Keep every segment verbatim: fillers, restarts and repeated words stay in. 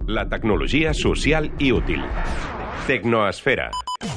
La tecnologia social i útil. Tecnoesfera.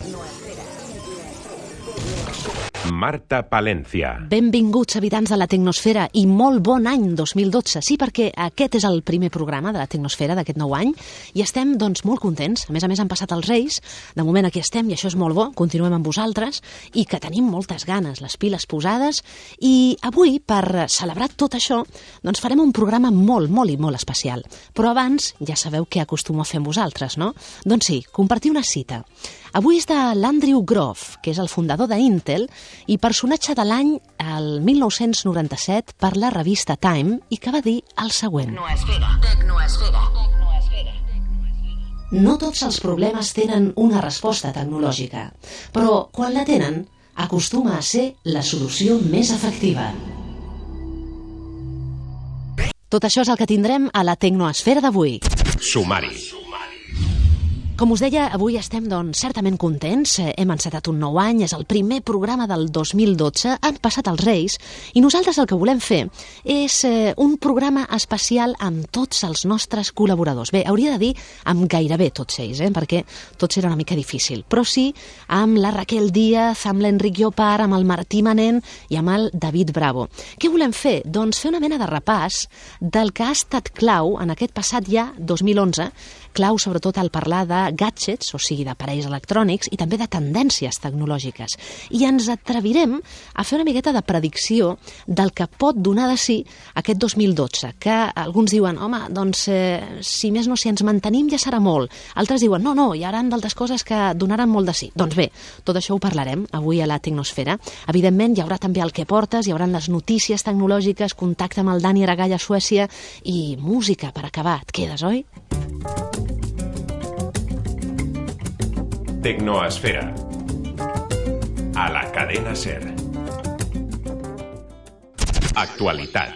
Marta Palencia. Benvinguts, habitants de la Tecnosfera, i molt bon any dos mil dotze. Sí, perquè aquest és el primer programa de la Tecnosfera d'aquest nou any i estem, doncs, molt contents. A més a més, han passat els Reis. De moment aquí estem i això és molt bo. Continuem amb vosaltres i que tenim moltes ganes, les piles posades. I avui, per celebrar tot això, doncs farem un programa molt, molt i molt especial. Però abans, ja sabeu què acostumo a fer amb vosaltres, no? Doncs sí, compartir una cita. Avui és de l'Andrew Grove, que és el fundador d'Intel i personatge de l'any el mil nou-cents noranta-set per la revista Time, i que va dir el següent. Tecnoesfera. Tecnoesfera. Tecnoesfera. No tots els problemes tenen una resposta tecnològica, però quan la tenen, acostuma a ser la solució més efectiva. Tot això és el que tindrem a la Tecnoesfera d'avui. Sumari. Com us deia, avui estem doncs, certament contents, hem encetat un nou any, és el primer programa del dos mil dotze, han passat els Reis, i nosaltres el que volem fer és eh, un programa especial amb tots els nostres col·laboradors. Bé, hauria de dir amb gairebé tots ells, eh, perquè tots era una mica difícil, però sí amb la Raquel Díaz, amb l'Enric Llopart, amb el Martí Manent i amb el David Bravo. Què volem fer? Doncs fer una mena de repàs del que ha estat clau en aquest passat ja dos mil onze, clau sobretot al parlar de gadgets, o sigui, d'aparells electrònics, i també de tendències tecnològiques. I ens atrevirem a fer una miqueta de predicció del que pot donar de si aquest dos mil dotze, que alguns diuen, home, doncs, eh, si més no, si ens mantenim ja serà molt. Altres diuen, no, no, hi haurà d'altres coses que donaran molt de si. Doncs bé, tot això ho parlarem avui a la Tecnosfera. Evidentment, hi haurà també el que portes, hi haurà les notícies tecnològiques, contacte amb el Dani Aragall a Suècia i música per acabar. Et quedes, oi? Tecnoesfera. A la cadena SER. Actualitat.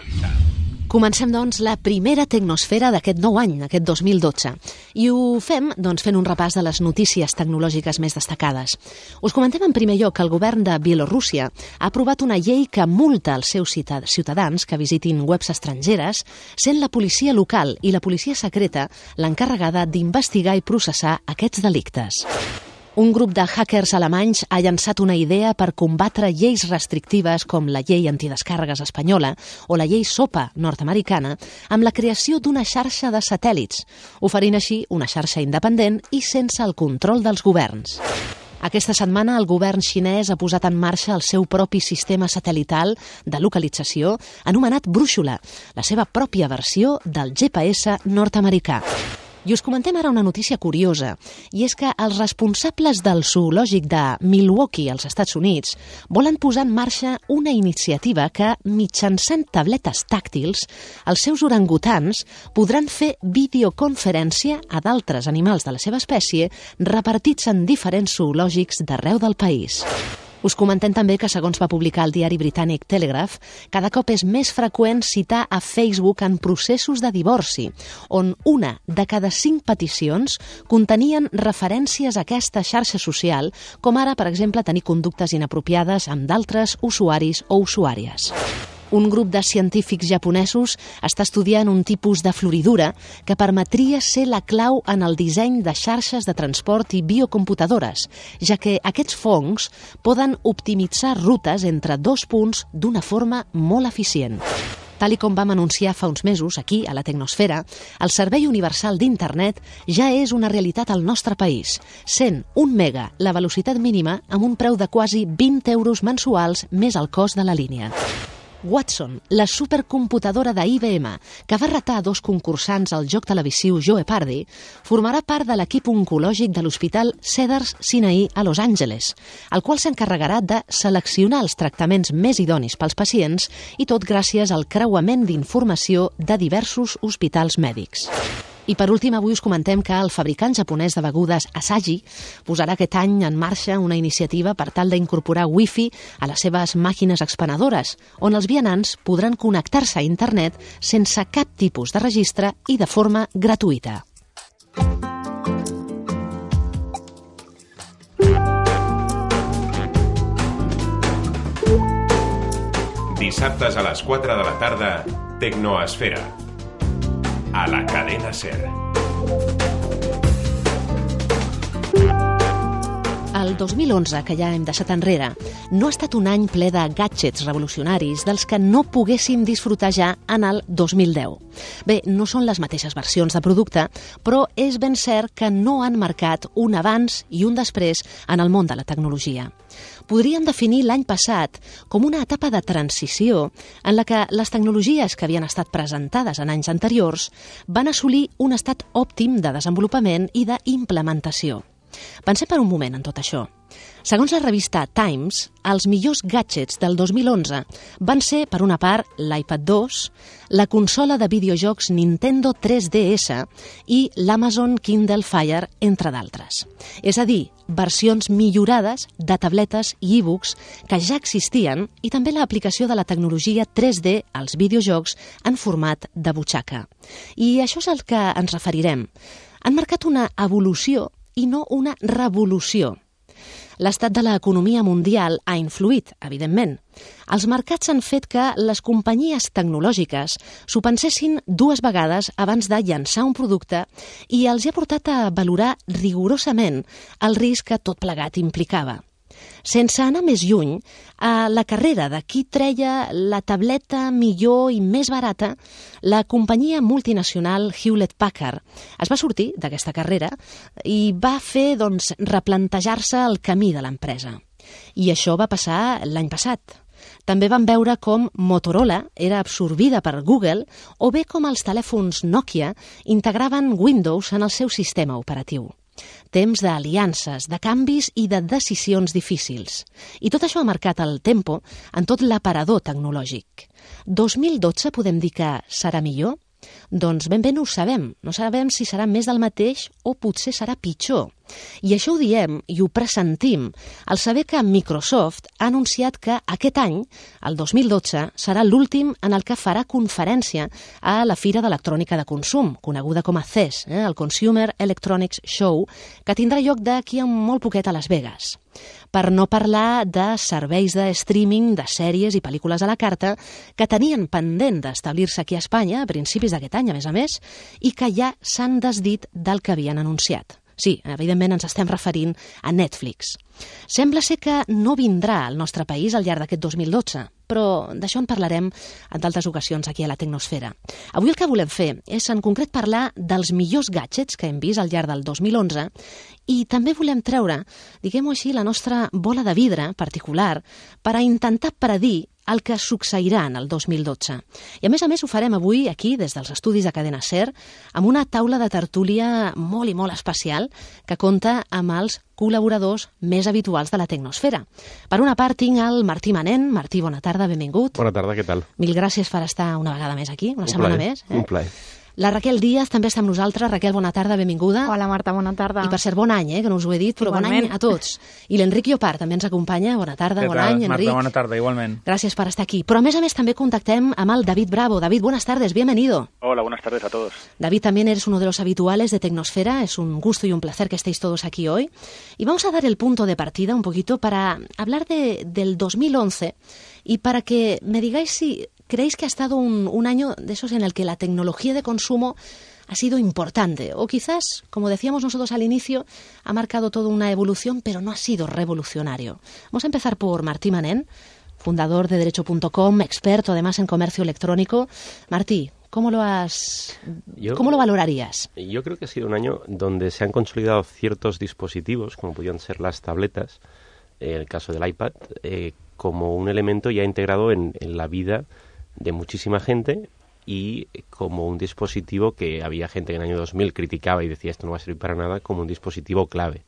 Comencem, doncs, la primera Tecnosfera d'aquest nou any, aquest dos mil dotze. I ho fem, doncs, fent un repàs de les notícies tecnològiques més destacades. Us comentem en primer lloc que el govern de Bielorússia ha aprovat una llei que multa els seus ciutadans que visitin webs estrangeres, sent la policia local i la policia secreta l'encarregada d'investigar i processar aquests delictes. Un grup de hackers alemanys ha llançat una idea per combatre lleis restrictives com la llei antidescàrregues espanyola o la llei SOPA nord-americana amb la creació d'una xarxa de satèl·lits, oferint així una xarxa independent i sense el control dels governs. Aquesta setmana el govern xinès ha posat en marxa el seu propi sistema satelital de localització anomenat Brúixola, la seva pròpia versió del G P S nord-americà. I us comentem ara una notícia curiosa, i és que els responsables del zoològic de Milwaukee, als Estats Units, volen posar en marxa una iniciativa que, mitjançant tabletes tàctils, els seus orangutans podran fer videoconferència a d'altres animals de la seva espècie repartits en diferents zoològics d'arreu del país. Us comentem també que, segons va publicar el diari britànic Telegraph, cada cop és més freqüent citar a Facebook en processos de divorci, on una de cada cinc peticions contenien referències a aquesta xarxa social, com ara, per exemple, tenir conductes inapropiades amb d'altres usuaris o usuàries. Un grup de científics japonesos està estudiant un tipus de floridura que permetria ser la clau en el disseny de xarxes de transport i biocomputadores, ja que aquests fongs poden optimitzar rutes entre dos punts d'una forma molt eficient. Tal com vam anunciar fa uns mesos, aquí, a la Tecnosfera, el Servei Universal d'Internet ja és una realitat al nostre país, sent un mega la velocitat mínima amb un preu de quasi vint euros mensuals més el cost de la línia. Watson, la supercomputadora d'I B M, que va retar a dos concursants al joc televisiu Jeopardy, formarà part de l'equip oncològic de l'Hospital Cedars-Sinai a Los Angeles, el qual s'encarregarà de seleccionar els tractaments més idonis pels pacients, i tot gràcies al creuament d'informació de diversos hospitals mèdics. I per últim, avui us comentem que el fabricant japonès de begudes Asahi posarà aquest any en marxa una iniciativa per tal d'incorporar wifi a les seves màquines expenedores, on els vianants podran connectar-se a internet sense cap tipus de registre i de forma gratuïta. Dissabtes a les quatre de la tarda, Tecnoesfera. A la cadena SER. El dos mil onze, que ja hem deixat enrere, no ha estat un any ple de gadgets revolucionaris dels que no poguéssim disfrutar ja en el dos mil deu. Bé, no són les mateixes versions de producte, però és ben cert que no han marcat un abans i un després en el món de la tecnologia. Podríem definir l'any passat com una etapa de transició en la que les tecnologies que havien estat presentades en anys anteriors van assolir un estat òptim de desenvolupament i d'implementació. Pensem per un moment en tot això. Segons la revista Times, els millors gadgets del dos mil onze van ser, per una part, l'iPad dos, la consola de videojocs Nintendo tres D S i l'Amazon Kindle Fire, entre d'altres. És a dir, versions millorades de tabletes i e-books que ja existien i també l'aplicació de la tecnologia tres D als videojocs en format de butxaca. I això és al que ens referirem. Han marcat una evolució i no una revolució. L'estat de l'economia mundial ha influït, evidentment. Els mercats han fet que les companyies tecnològiques s'ho pensessin dues vegades abans de llançar un producte i els ha portat a valorar rigorosament el risc que tot plegat implicava. Sense anar més lluny, a la carrera de qui treia la tableta millor i més barata, la companyia multinacional Hewlett-Packard es va sortir d'aquesta carrera i va fer doncs, replantejar-se el camí de l'empresa. I això va passar l'any passat. També vam veure com Motorola era absorbida per Google o bé com els telèfons Nokia integraven Windows en el seu sistema operatiu. Temps d'aliances, de canvis i de decisions difícils. I tot això ha marcat el tempo en tot l'aparador tecnològic. dos mil dotze podem dir que serà millor? Doncs ben bé no ho sabem. No sabem si serà més del mateix o potser serà pitjor. I això ho diem i ho pressentim al saber que Microsoft ha anunciat que aquest any, el dos mil dotze, serà l'últim en el que farà conferència a la Fira d'Electrònica de Consum, coneguda com a C E S, eh, el Consumer Electronics Show, que tindrà lloc d'aquí a molt poquet a Las Vegas. Per no parlar de serveis de streaming de sèries i pel·lícules a la carta que tenien pendent d'establir-se aquí a Espanya a principis d'aquest any, a més a més, i que ja s'han desdit del que havien anunciat. Sí, evidentment ens estem referint a Netflix. Sembla ser que no vindrà al nostre país al llarg d'aquest dos mil dotze, però d'això en parlarem en d'altres ocasions aquí a la Tecnosfera. Avui el que volem fer és en concret parlar dels millors gadgets que hem vist al llarg del dos mil onze i també volem treure, diguem-ho així, la nostra bola de vidre particular per a intentar predir el que succeirà en el dos mil dotze. I a més a més ho farem avui aquí, des dels estudis de Cadena SER, amb una taula de tertúlia molt i molt especial que compta amb els col·laboradors més habituals de la Tecnosfera. Per una part tinc el Martí Manent. Martí, bona tarda, benvingut. Bona tarda, què tal? Mil gràcies per estar una vegada més aquí, una un setmana plaer, més. Eh? Un plaer. La Raquel Díaz també està amb nosaltres. Raquel, bona tarda, benvinguda. Hola, Marta, bona tarda. I per cert, bon any, eh, que no us ho he dit, però Igualment. bon any a tots. I l'Enric Llopart també ens acompanya. Bona tarda, Què bon tal, any, Enric. Marta, bona tarda, igualment. Gràcies per estar aquí. Però a més a més també contactem amb el David Bravo. David, buenas tardes, bienvenido. Hola, buenas tardes a todos. David, también eres uno de los habituales de Tecnosfera. Es un gusto y un placer que estéis todos aquí hoy. Y vamos a dar el punto de partida un poquito para hablar de, del dos mil once y para que me digáis si creéis que ha estado un, un año de esos en el que la tecnología de consumo ha sido importante, o quizás, como decíamos nosotros al inicio, ha marcado toda una evolución, pero no ha sido revolucionario. Vamos a empezar por Martí Manent, fundador de Derecho punto com, experto además en comercio electrónico. Martí, ¿cómo lo has, Yo, ¿cómo lo valorarías? Yo creo que ha sido un año donde se han consolidado ciertos dispositivos, como podían ser las tabletas, eh, el caso del iPad, eh, como un elemento ya integrado en, en la vida de muchísima gente, y como un dispositivo que había gente que en el año dos mil criticaba y decía esto no va a servir para nada, como un dispositivo clave.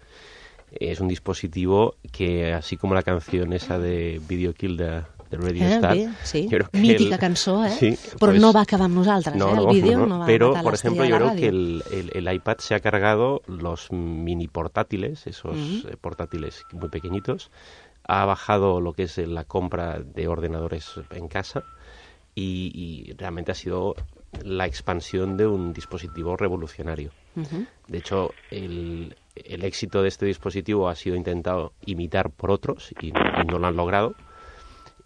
Es un dispositivo que, así como la canción esa de Video Kill de, de Radio Eh, Star, bé, sí. yo creo que Mítica el, cançó, eh? sí, Però pues, no va acabar amb nosaltres, no, eh? El no, vídeo no, no va pero, matar por l'estrella ejemplo, de yo la creo que ràdio. el, el, el iPad se ha cargado los mini portátiles, esos Ujú. eh, portátiles muy pequeñitos, ha bajado lo que es eh, la compra de ordenadores en casa y, y realmente ha sido la expansión de un dispositivo revolucionario. Ujú. De hecho, el, el éxito de este dispositivo ha sido intentado imitar por otros y, y no lo han logrado.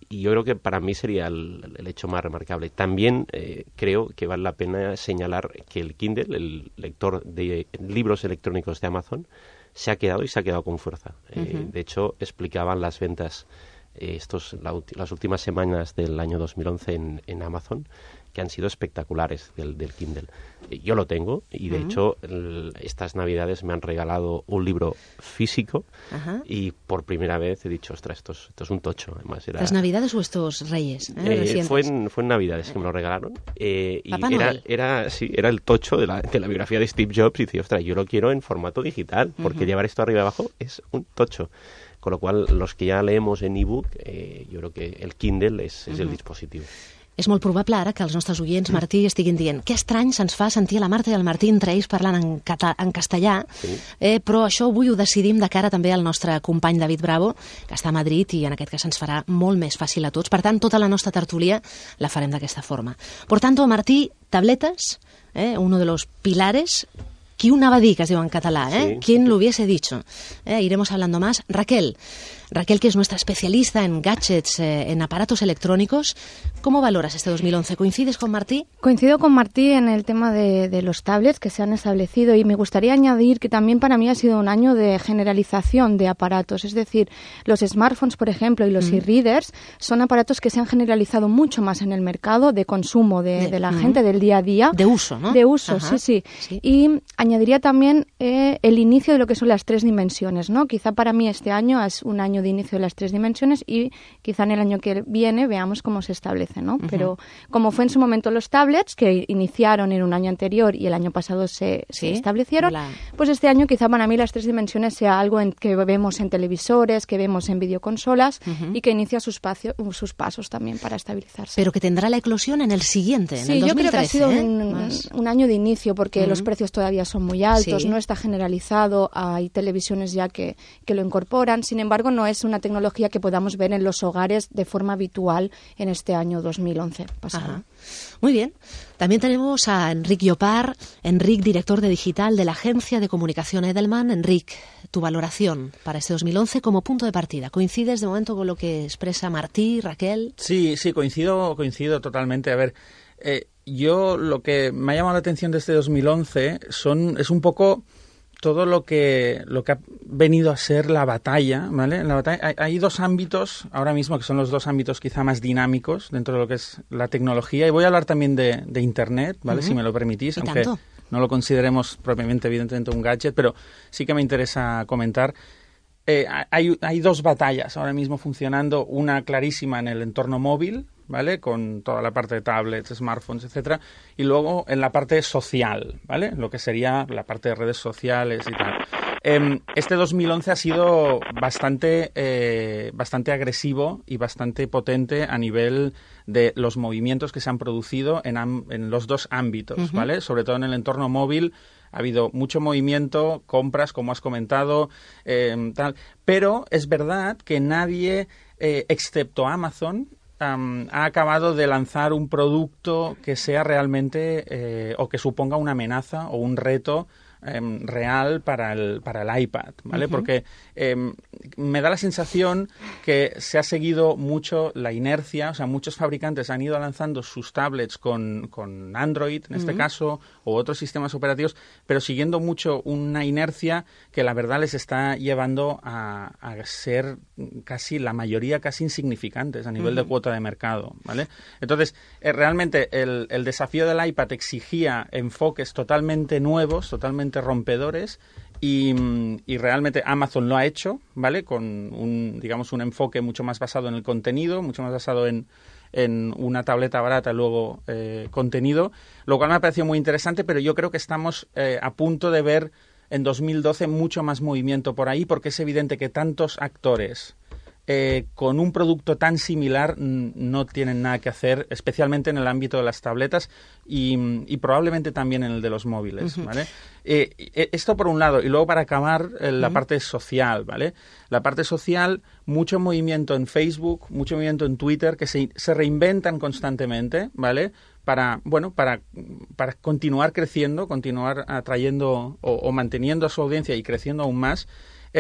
y yo creo que para mí sería el, el hecho más remarcable. También eh, creo que vale la pena señalar que el Kindle, el lector de libros electrónicos de Amazon, se ha quedado y se ha quedado con fuerza. Uh-huh. Eh, de hecho, explicaban las ventas eh, estos la, las últimas semanas del año dos mil once en, en Amazon, que han sido espectaculares del, del Kindle. Eh, yo lo tengo y, de uh-huh. hecho, el, estas Navidades me han regalado un libro físico uh-huh. y por primera vez he dicho, ostras, esto es, esto es un tocho. Además, era, ¿Estas Navidades o estos Reyes? Eh, eh, fue, en, fue en Navidades que me lo regalaron. Eh, y Papá era, Noel. era, sí, era el tocho de la, de la biografía de Steve Jobs y decía, ostras, yo lo quiero en formato digital, porque uh-huh. llevar esto arriba y abajo es un tocho. Con lo cual, los que ja leemos en ebook, eh, jo crec que el Kindle és, és uh-huh. el dispositiu. És molt probable ara que els nostres oients, Martí, estiguin dient que estrany se'ns fa sentir a la Marta i al Martí entre ells parlant en, cata, en castellà, sí. eh, però això avui ho decidim de cara també al nostre company David Bravo, que està a Madrid i en aquest cas ens farà molt més fàcil a tots. Per tant, tota la nostra tertúlia la farem d'aquesta forma. Por tanto, Martí, tabletas, eh, uno de los pilares. Qui ho anava a dir, que es diu en català, eh? Sí. ¿Quién lo hubiese dicho? Eh, iremos hablando más. Raquel, Raquel, que es nuestra especialista en gadgets, eh, en aparatos electrónicos. ¿Cómo valoras este dos mil once? ¿Coincides con Martí? Coincido con Martí en el tema de, de los tablets que se han establecido y me gustaría añadir que también para mí ha sido un año de generalización de aparatos. Es decir, los smartphones, por ejemplo, y los mm. e-readers son aparatos que se han generalizado mucho más en el mercado de consumo de, de, de la mm. gente del día a día. De uso, ¿no? De uso, Ajá. sí, sí, sí. Y añadiría también eh, el inicio de lo que son las tres dimensiones, ¿no? Quizá para mí este año es un año de inicio de las tres dimensiones y quizá en el año que viene veamos cómo se establece, ¿no? Uh-huh. Pero como fue en su momento los tablets, que iniciaron en un año anterior y el año pasado se, ¿Sí? se establecieron, La... pues este año quizá para mí las tres dimensiones sea algo en que vemos en televisores, que vemos en videoconsolas uh-huh. y que inicia sus, pacio, sus pasos también para estabilizarse. Pero que tendrá la eclosión en el siguiente, en sí, el dos mil trece. Sí, yo creo que ha sido ¿eh? un, Más... un año de inicio porque uh-huh. los precios todavía son muy altos, sí. no está generalizado, hay televisiones ya que, que lo incorporan, sin embargo no es una tecnología que podamos ver en los hogares de forma habitual en este año dos mil once pasado. Ajá. Muy bien. También tenemos a Enric Llopart, Enric, director de digital de la agencia de comunicación Edelman. Enric, tu valoración para este dos mil once como punto de partida. ¿Coincides de momento con lo que expresa Martí, Raquel? Sí, sí, coincido, coincido totalmente. A ver, eh, yo lo que me ha llamado la atención de este dos mil once son, es un poco todo lo que lo que ha venido a ser la batalla, ¿vale? En la batalla hay, hay dos ámbitos ahora mismo que son los dos ámbitos quizá más dinámicos dentro de lo que es la tecnología, y voy a hablar también de, de Internet, ¿vale? Uh-huh. Si me lo permitís, aunque tanto? no lo consideremos propiamente, evidentemente, un gadget, pero sí que me interesa comentar. Eh, hay, hay dos batallas ahora mismo funcionando, una clarísima en el entorno móvil, ¿vale? Con toda la parte de tablets, smartphones, etcétera, y luego en la parte social, ¿vale? Lo que sería la parte de redes sociales y tal. Eh, este dos mil once ha sido bastante, eh, bastante agresivo y bastante potente a nivel de los movimientos que se han producido en, am- en los dos ámbitos, uh-huh. ¿vale? Sobre todo en el entorno móvil ha habido mucho movimiento, compras, como has comentado, eh, tal. Pero es verdad que nadie, eh, excepto Amazon, Um, ha acabado de lanzar un producto que sea realmente eh, o que suponga una amenaza o un reto eh, real para el, para el iPad, ¿vale? Uh-huh. Porque eh, me da la sensación que se ha seguido mucho la inercia, o sea, muchos fabricantes han ido lanzando sus tablets con, con Android, en este uh-huh. caso, o otros sistemas operativos, pero siguiendo mucho una inercia que la verdad les está llevando a, a ser casi, la mayoría casi insignificantes a nivel uh-huh. de cuota de mercado, ¿vale? Entonces, eh, realmente el, el desafío del iPad exigía enfoques totalmente nuevos, totalmente rompedores, y, y realmente Amazon lo ha hecho, ¿vale? Con un, digamos, un enfoque mucho más basado en el contenido, mucho más basado en, en una tableta barata y luego eh, contenido, lo cual me ha parecido muy interesante, pero yo creo que estamos eh, a punto de ver en dos mil doce mucho más movimiento por ahí, porque es evidente que tantos actores Eh, con un producto tan similar n- no tienen nada que hacer, especialmente en el ámbito de las tabletas y, y probablemente también en el de los móviles, uh-huh. ¿vale? Eh, esto por un lado, y luego para acabar eh, la uh-huh. parte social, ¿vale? La parte social, mucho movimiento en Facebook, mucho movimiento en Twitter, que se, se reinventan constantemente, ¿vale? Para, bueno, para, para continuar creciendo, continuar atrayendo o, o manteniendo a su audiencia y creciendo aún más. Eh,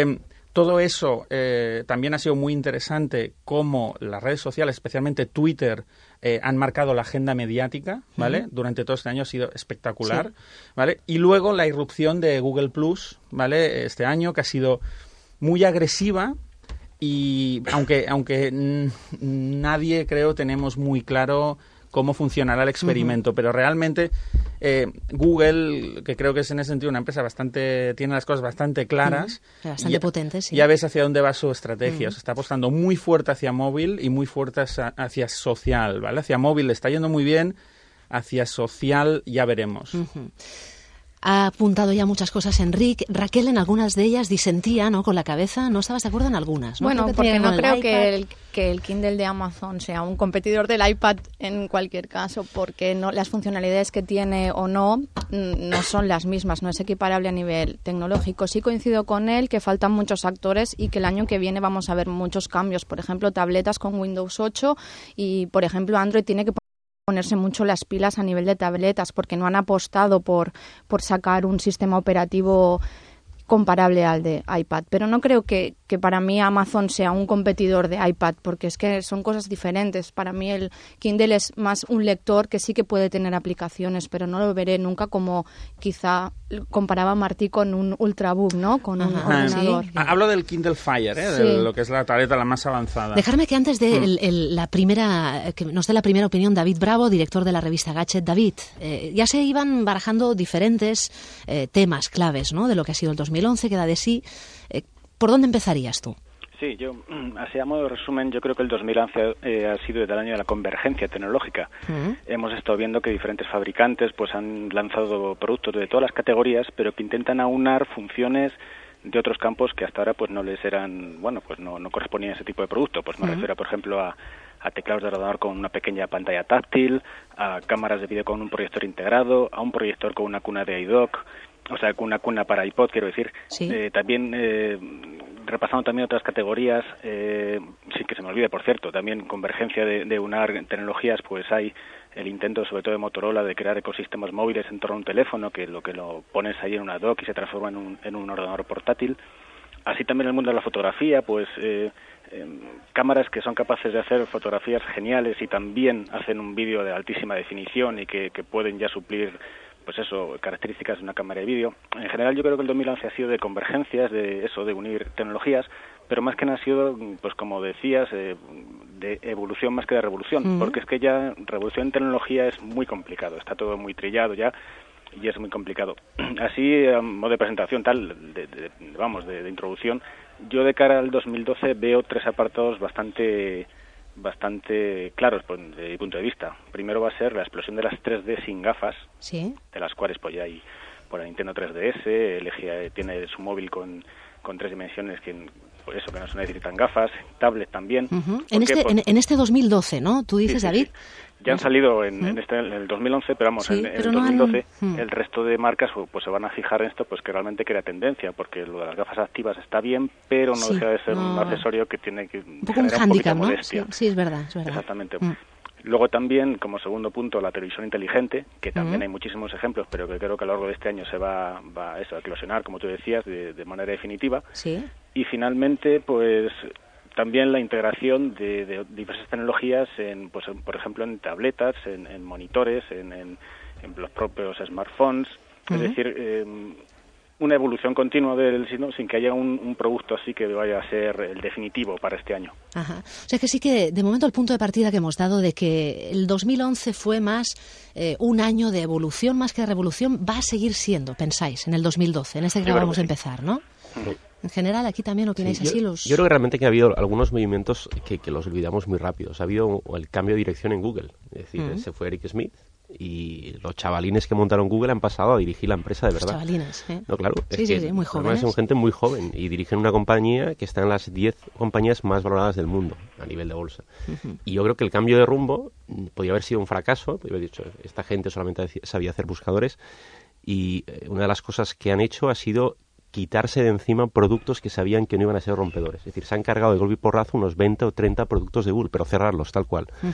Todo eso eh, también ha sido muy interesante, cómo las redes sociales, especialmente Twitter, eh, han marcado la agenda mediática, ¿vale? Uh-huh. Durante todo este año ha sido espectacular, sí. ¿vale? Y luego la irrupción de Google Plus, ¿vale? Este año, que ha sido muy agresiva, y aunque, aunque n- nadie, creo, tenemos muy claro cómo funcionará el experimento, uh-huh. pero realmente eh, Google, que creo que es en ese sentido una empresa bastante, tiene las cosas bastante claras, uh-huh. bastante ya, potentes, sí. ya ves hacia dónde va su estrategia, uh-huh. se está apostando muy fuerte hacia móvil y muy fuerte hacia, hacia social, ¿vale? Hacia móvil le está yendo muy bien, hacia social ya veremos. Uh-huh. Ha apuntado ya muchas cosas Enric. Raquel, en algunas de ellas disentía, ¿no? Con la cabeza. ¿No estabas de acuerdo en algunas? ¿no? Bueno, creo porque no creo el que el, que el Kindle de Amazon sea un competidor del iPad en cualquier caso, porque no, las funcionalidades que tiene o no no son las mismas, no es equiparable a nivel tecnológico. Sí coincido con él que faltan muchos actores y que el año que viene vamos a ver muchos cambios. Por ejemplo, tabletas con Windows ocho y, por ejemplo, Android tiene que ponerse mucho las pilas a nivel de tabletas porque no han apostado por, por sacar un sistema operativo comparable al de iPad. Pero no creo que, que para mí Amazon sea un competidor de iPad porque es que son cosas diferentes. Para mí el Kindle es más un lector que sí que puede tener aplicaciones, pero no lo veré nunca como quizá comparaba Martí con un Ultrabook, ¿no? Con un Ajá, ordenador. sí. Hablo del Kindle Fire, ¿eh? Sí. De lo que es la tableta la más avanzada. Dejarme que antes de Mm. el, el, la primera, que nos dé la primera opinión David Bravo, director de la revista Gadget. David, eh, ya se iban barajando diferentes eh, temas claves, ¿no? De lo que ha sido el dos mil once, que da de sí. Eh, ¿Por dónde empezarías tú? Sí, yo, así a modo de resumen, yo creo que el dos mil once eh, ha sido el año de la convergencia tecnológica. Uh-huh. Hemos estado viendo que diferentes fabricantes pues han lanzado productos de todas las categorías, pero que intentan aunar funciones de otros campos que hasta ahora pues no les eran, bueno, pues no, no correspondían a ese tipo de producto. Pues me uh-huh. refiero, por ejemplo, a, a teclados de ordenador con una pequeña pantalla táctil, a cámaras de vídeo con un proyector integrado, a un proyector con una cuna de iDock, o sea, con una cuna para iPod, quiero decir. Sí. Eh, también, eh, repasando también otras categorías, eh, sin que se me olvide, por cierto, también convergencia de, de unar tecnologías, pues hay el intento, sobre todo de Motorola, de crear ecosistemas móviles en torno a un teléfono, que lo que lo pones ahí en una dock y se transforma en un, en un ordenador portátil. Así también en el mundo de la fotografía, pues eh, eh, cámaras que son capaces de hacer fotografías geniales y también hacen un vídeo de altísima definición y que, que pueden ya suplir pues eso, características de una cámara de vídeo. En general yo creo que el dos mil once ha sido de convergencias, de eso, de unir tecnologías, pero más que nada ha sido, pues como decías, eh, de evolución más que de revolución, uh-huh. porque es que ya revolución en tecnología es muy complicado, está todo muy trillado ya y es muy complicado. Así, a modo de presentación tal, de, de, vamos, de, de introducción, yo de cara al dos mil doce veo tres apartados bastante bastante claros pues, desde mi punto de vista. Primero va a ser la explosión de las tres D sin gafas, ¿sí? De las cuales pues ya hay por el Nintendo tres D S, L G tiene su móvil con, con tres dimensiones que por eso que no se necesitan gafas, tablet también. Uh-huh. En, este, por... en, en este dos mil doce, ¿no? Tú dices, sí, sí, David. Sí. Ya han salido en, ¿Mm? en, este, en el dos mil once, pero vamos, sí, en, en el dos mil doce no han... el resto de marcas pues se van a fijar en esto, pues que realmente crea tendencia, porque lo de las gafas activas está bien, pero no sí, deja de ser no... un accesorio que tiene que un poco un hándicap, ¿no? Sí, sí, es verdad, es verdad. Exactamente. Mm. Luego también, como segundo punto, la televisión inteligente, que también mm. hay muchísimos ejemplos, pero que creo que a lo largo de este año se va, va a, eso, a eclosionar, como tú decías, de, de manera definitiva. Sí. Y finalmente, pues también la integración de, de diversas tecnologías, en, pues, en, por ejemplo, en tabletas, en, en monitores, en, en, en los propios smartphones. Uh-huh. Es decir, eh, una evolución continua del sino sin que haya un, un producto así que vaya a ser el definitivo para este año. Ajá. O sea que sí que, de momento, el punto de partida que hemos dado de que el dos mil once fue más eh, un año de evolución más que de revolución, va a seguir siendo, pensáis, en el dos mil doce, en este que acabamos de empezar, ¿no? Uh-huh. En general, aquí también opináis sí, yo, así los... Yo creo que realmente que ha habido algunos movimientos que, que los olvidamos muy rápido. Ha habido el cambio de dirección en Google. Es decir, uh-huh. se fue Eric Schmidt y los chavalines que montaron Google han pasado a dirigir la empresa de verdad. Los chavalines, ¿eh? No, claro. Sí, es sí, que sí, muy jóvenes. Son gente muy joven y dirigen una compañía que está en las diez compañías más valoradas del mundo a nivel de bolsa. Uh-huh. Y yo creo que el cambio de rumbo podría haber sido un fracaso. Podría haber dicho, esta gente solamente sabía hacer buscadores y una de las cosas que han hecho ha sido quitarse de encima productos que sabían que no iban a ser rompedores. Es decir, se han cargado de golpe y porrazo unos veinte o treinta productos de Google, pero cerrarlos tal cual. Uh-huh.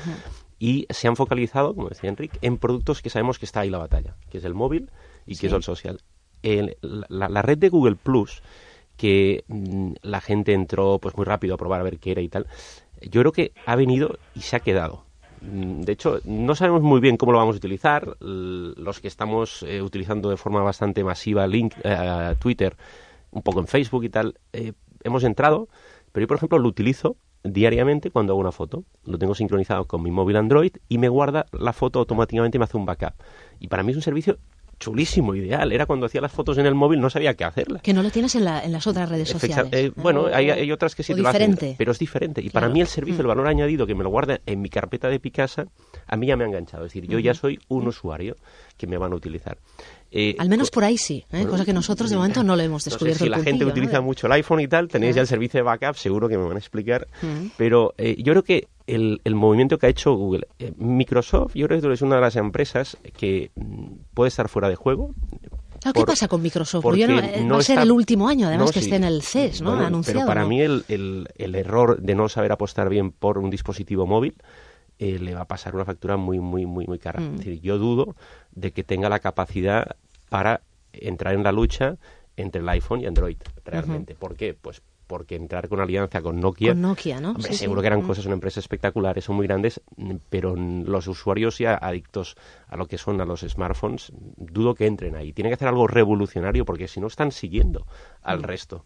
Y se han focalizado, como decía Enric, en productos que sabemos que está ahí la batalla, que es el móvil y sí. que es el social. El, la, la red de Google Plus que mmm, la gente entró pues muy rápido a probar a ver qué era y tal. Yo creo que ha venido y se ha quedado. De hecho, no sabemos muy bien cómo lo vamos a utilizar. Los que estamos eh, utilizando de forma bastante masiva link, eh, Twitter, un poco en Facebook y tal, eh, hemos entrado, pero yo, por ejemplo, lo utilizo diariamente cuando hago una foto. Lo tengo sincronizado con mi móvil Android y me guarda la foto automáticamente y me hace un backup. Y para mí es un servicio chulísimo, ideal. Era cuando hacía las fotos en el móvil, no sabía qué hacerlas. Que no lo tienes en, la, en las otras redes sociales. Eh, bueno, hay, hay otras que sí te lo hacen, pero es diferente. Y claro. Para mí el servicio, el valor añadido que me lo guarda en mi carpeta de Picasa, a mí ya me ha enganchado. Es decir, yo uh-huh. ya soy un usuario que me van a utilizar. Eh, Al menos por ahí sí, ¿eh? Bueno, cosa que nosotros de momento no lo hemos descubierto. No sé si la puntillo, gente ¿no? utiliza mucho el iPhone y tal, tenéis uh-huh. ya el servicio de backup, seguro que me van a explicar. Uh-huh. Pero eh, yo creo que el, el movimiento que ha hecho Google, eh, Microsoft, yo creo que es una de las empresas que mm, puede estar fuera de juego. Claro, ¿qué por, pasa con Microsoft? Porque no, no va a ser está, el último año, además, no, que sí, esté en el C E S, ¿no? Bueno, Anunciado. Pero para ¿no? mí el, el, el error de no saber apostar bien por un dispositivo móvil eh, le va a pasar una factura muy, muy, muy, muy cara. Mm. Es decir, yo dudo de que tenga la capacidad para entrar en la lucha entre el iPhone y Android, realmente. Uh-huh. ¿Por qué? Pues porque entrar con alianza con Nokia... Con Nokia, ¿no? Hombre, sí, seguro sí. que eran uh-huh. cosas, son empresas espectaculares, son muy grandes, pero los usuarios ya adictos a lo que son a los smartphones, dudo que entren ahí. Tienen que hacer algo revolucionario porque si no están siguiendo al uh-huh. resto.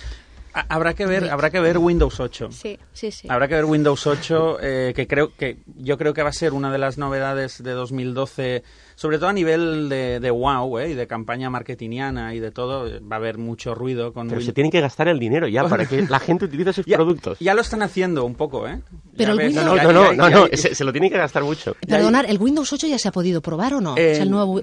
Habrá que ver, habrá que ver Windows ocho. Sí, sí, sí. Habrá que ver Windows ocho, eh, que creo que yo creo que va a ser una de las novedades de dos mil doce, sobre todo a nivel de, de wow, eh, y de campaña marketingiana y de todo. Va a haber mucho ruido con. Pero Win- se tienen que gastar el dinero ya para que la gente utilice sus ya, productos. Ya lo están haciendo un poco, ¿eh? Pero ya el ves, Windows... ya, No, no, ya, no, ya, no, ya, se, se lo tienen que gastar mucho. Perdonar, ¿el Windows ocho ya se ha podido probar o no? Eh, o sea, el nuevo...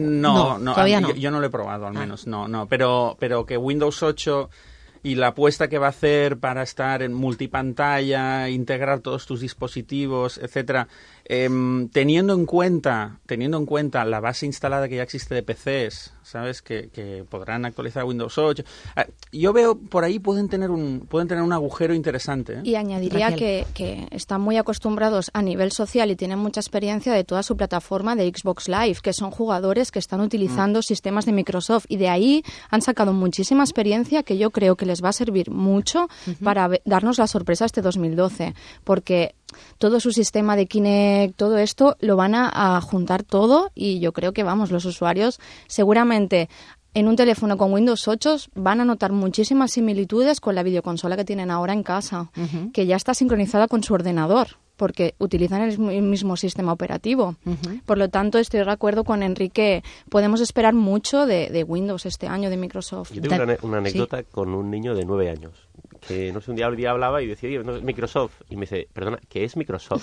No, no, todavía a, no. Yo, yo no lo he probado, al menos, ah. no, no. Pero, pero que Windows ocho y la apuesta que va a hacer para estar en multipantalla, integrar todos tus dispositivos, etcétera, eh, teniendo en cuenta, teniendo en cuenta la base instalada que ya existe de P Cs, ¿sabes? Que, que podrán actualizar Windows ocho. Yo veo por ahí pueden tener un pueden tener un agujero interesante, ¿eh? Y añadiría que, que están muy acostumbrados a nivel social y tienen mucha experiencia de toda su plataforma de Xbox Live, que son jugadores que están utilizando mm. sistemas de Microsoft, y de ahí han sacado muchísima experiencia que yo creo que les va a servir mucho uh-huh. para ve- darnos la sorpresa este dos mil doce, porque todo su sistema de Kinect, todo esto, lo van a, a juntar todo, y yo creo que, vamos, los usuarios seguramente en un teléfono con Windows ocho van a notar muchísimas similitudes con la videoconsola que tienen ahora en casa, uh-huh. que ya está sincronizada con su ordenador, porque utilizan el mismo sistema operativo. Uh-huh. Por lo tanto, estoy de acuerdo con Enrique. Podemos esperar mucho de, de Windows este año, de Microsoft. Yo tengo una, una anécdota sí. con un niño de nueve años, que no sé, un día, un día hablaba y decía, oye, no, Microsoft. Y me dice, perdona, ¿qué es Microsoft?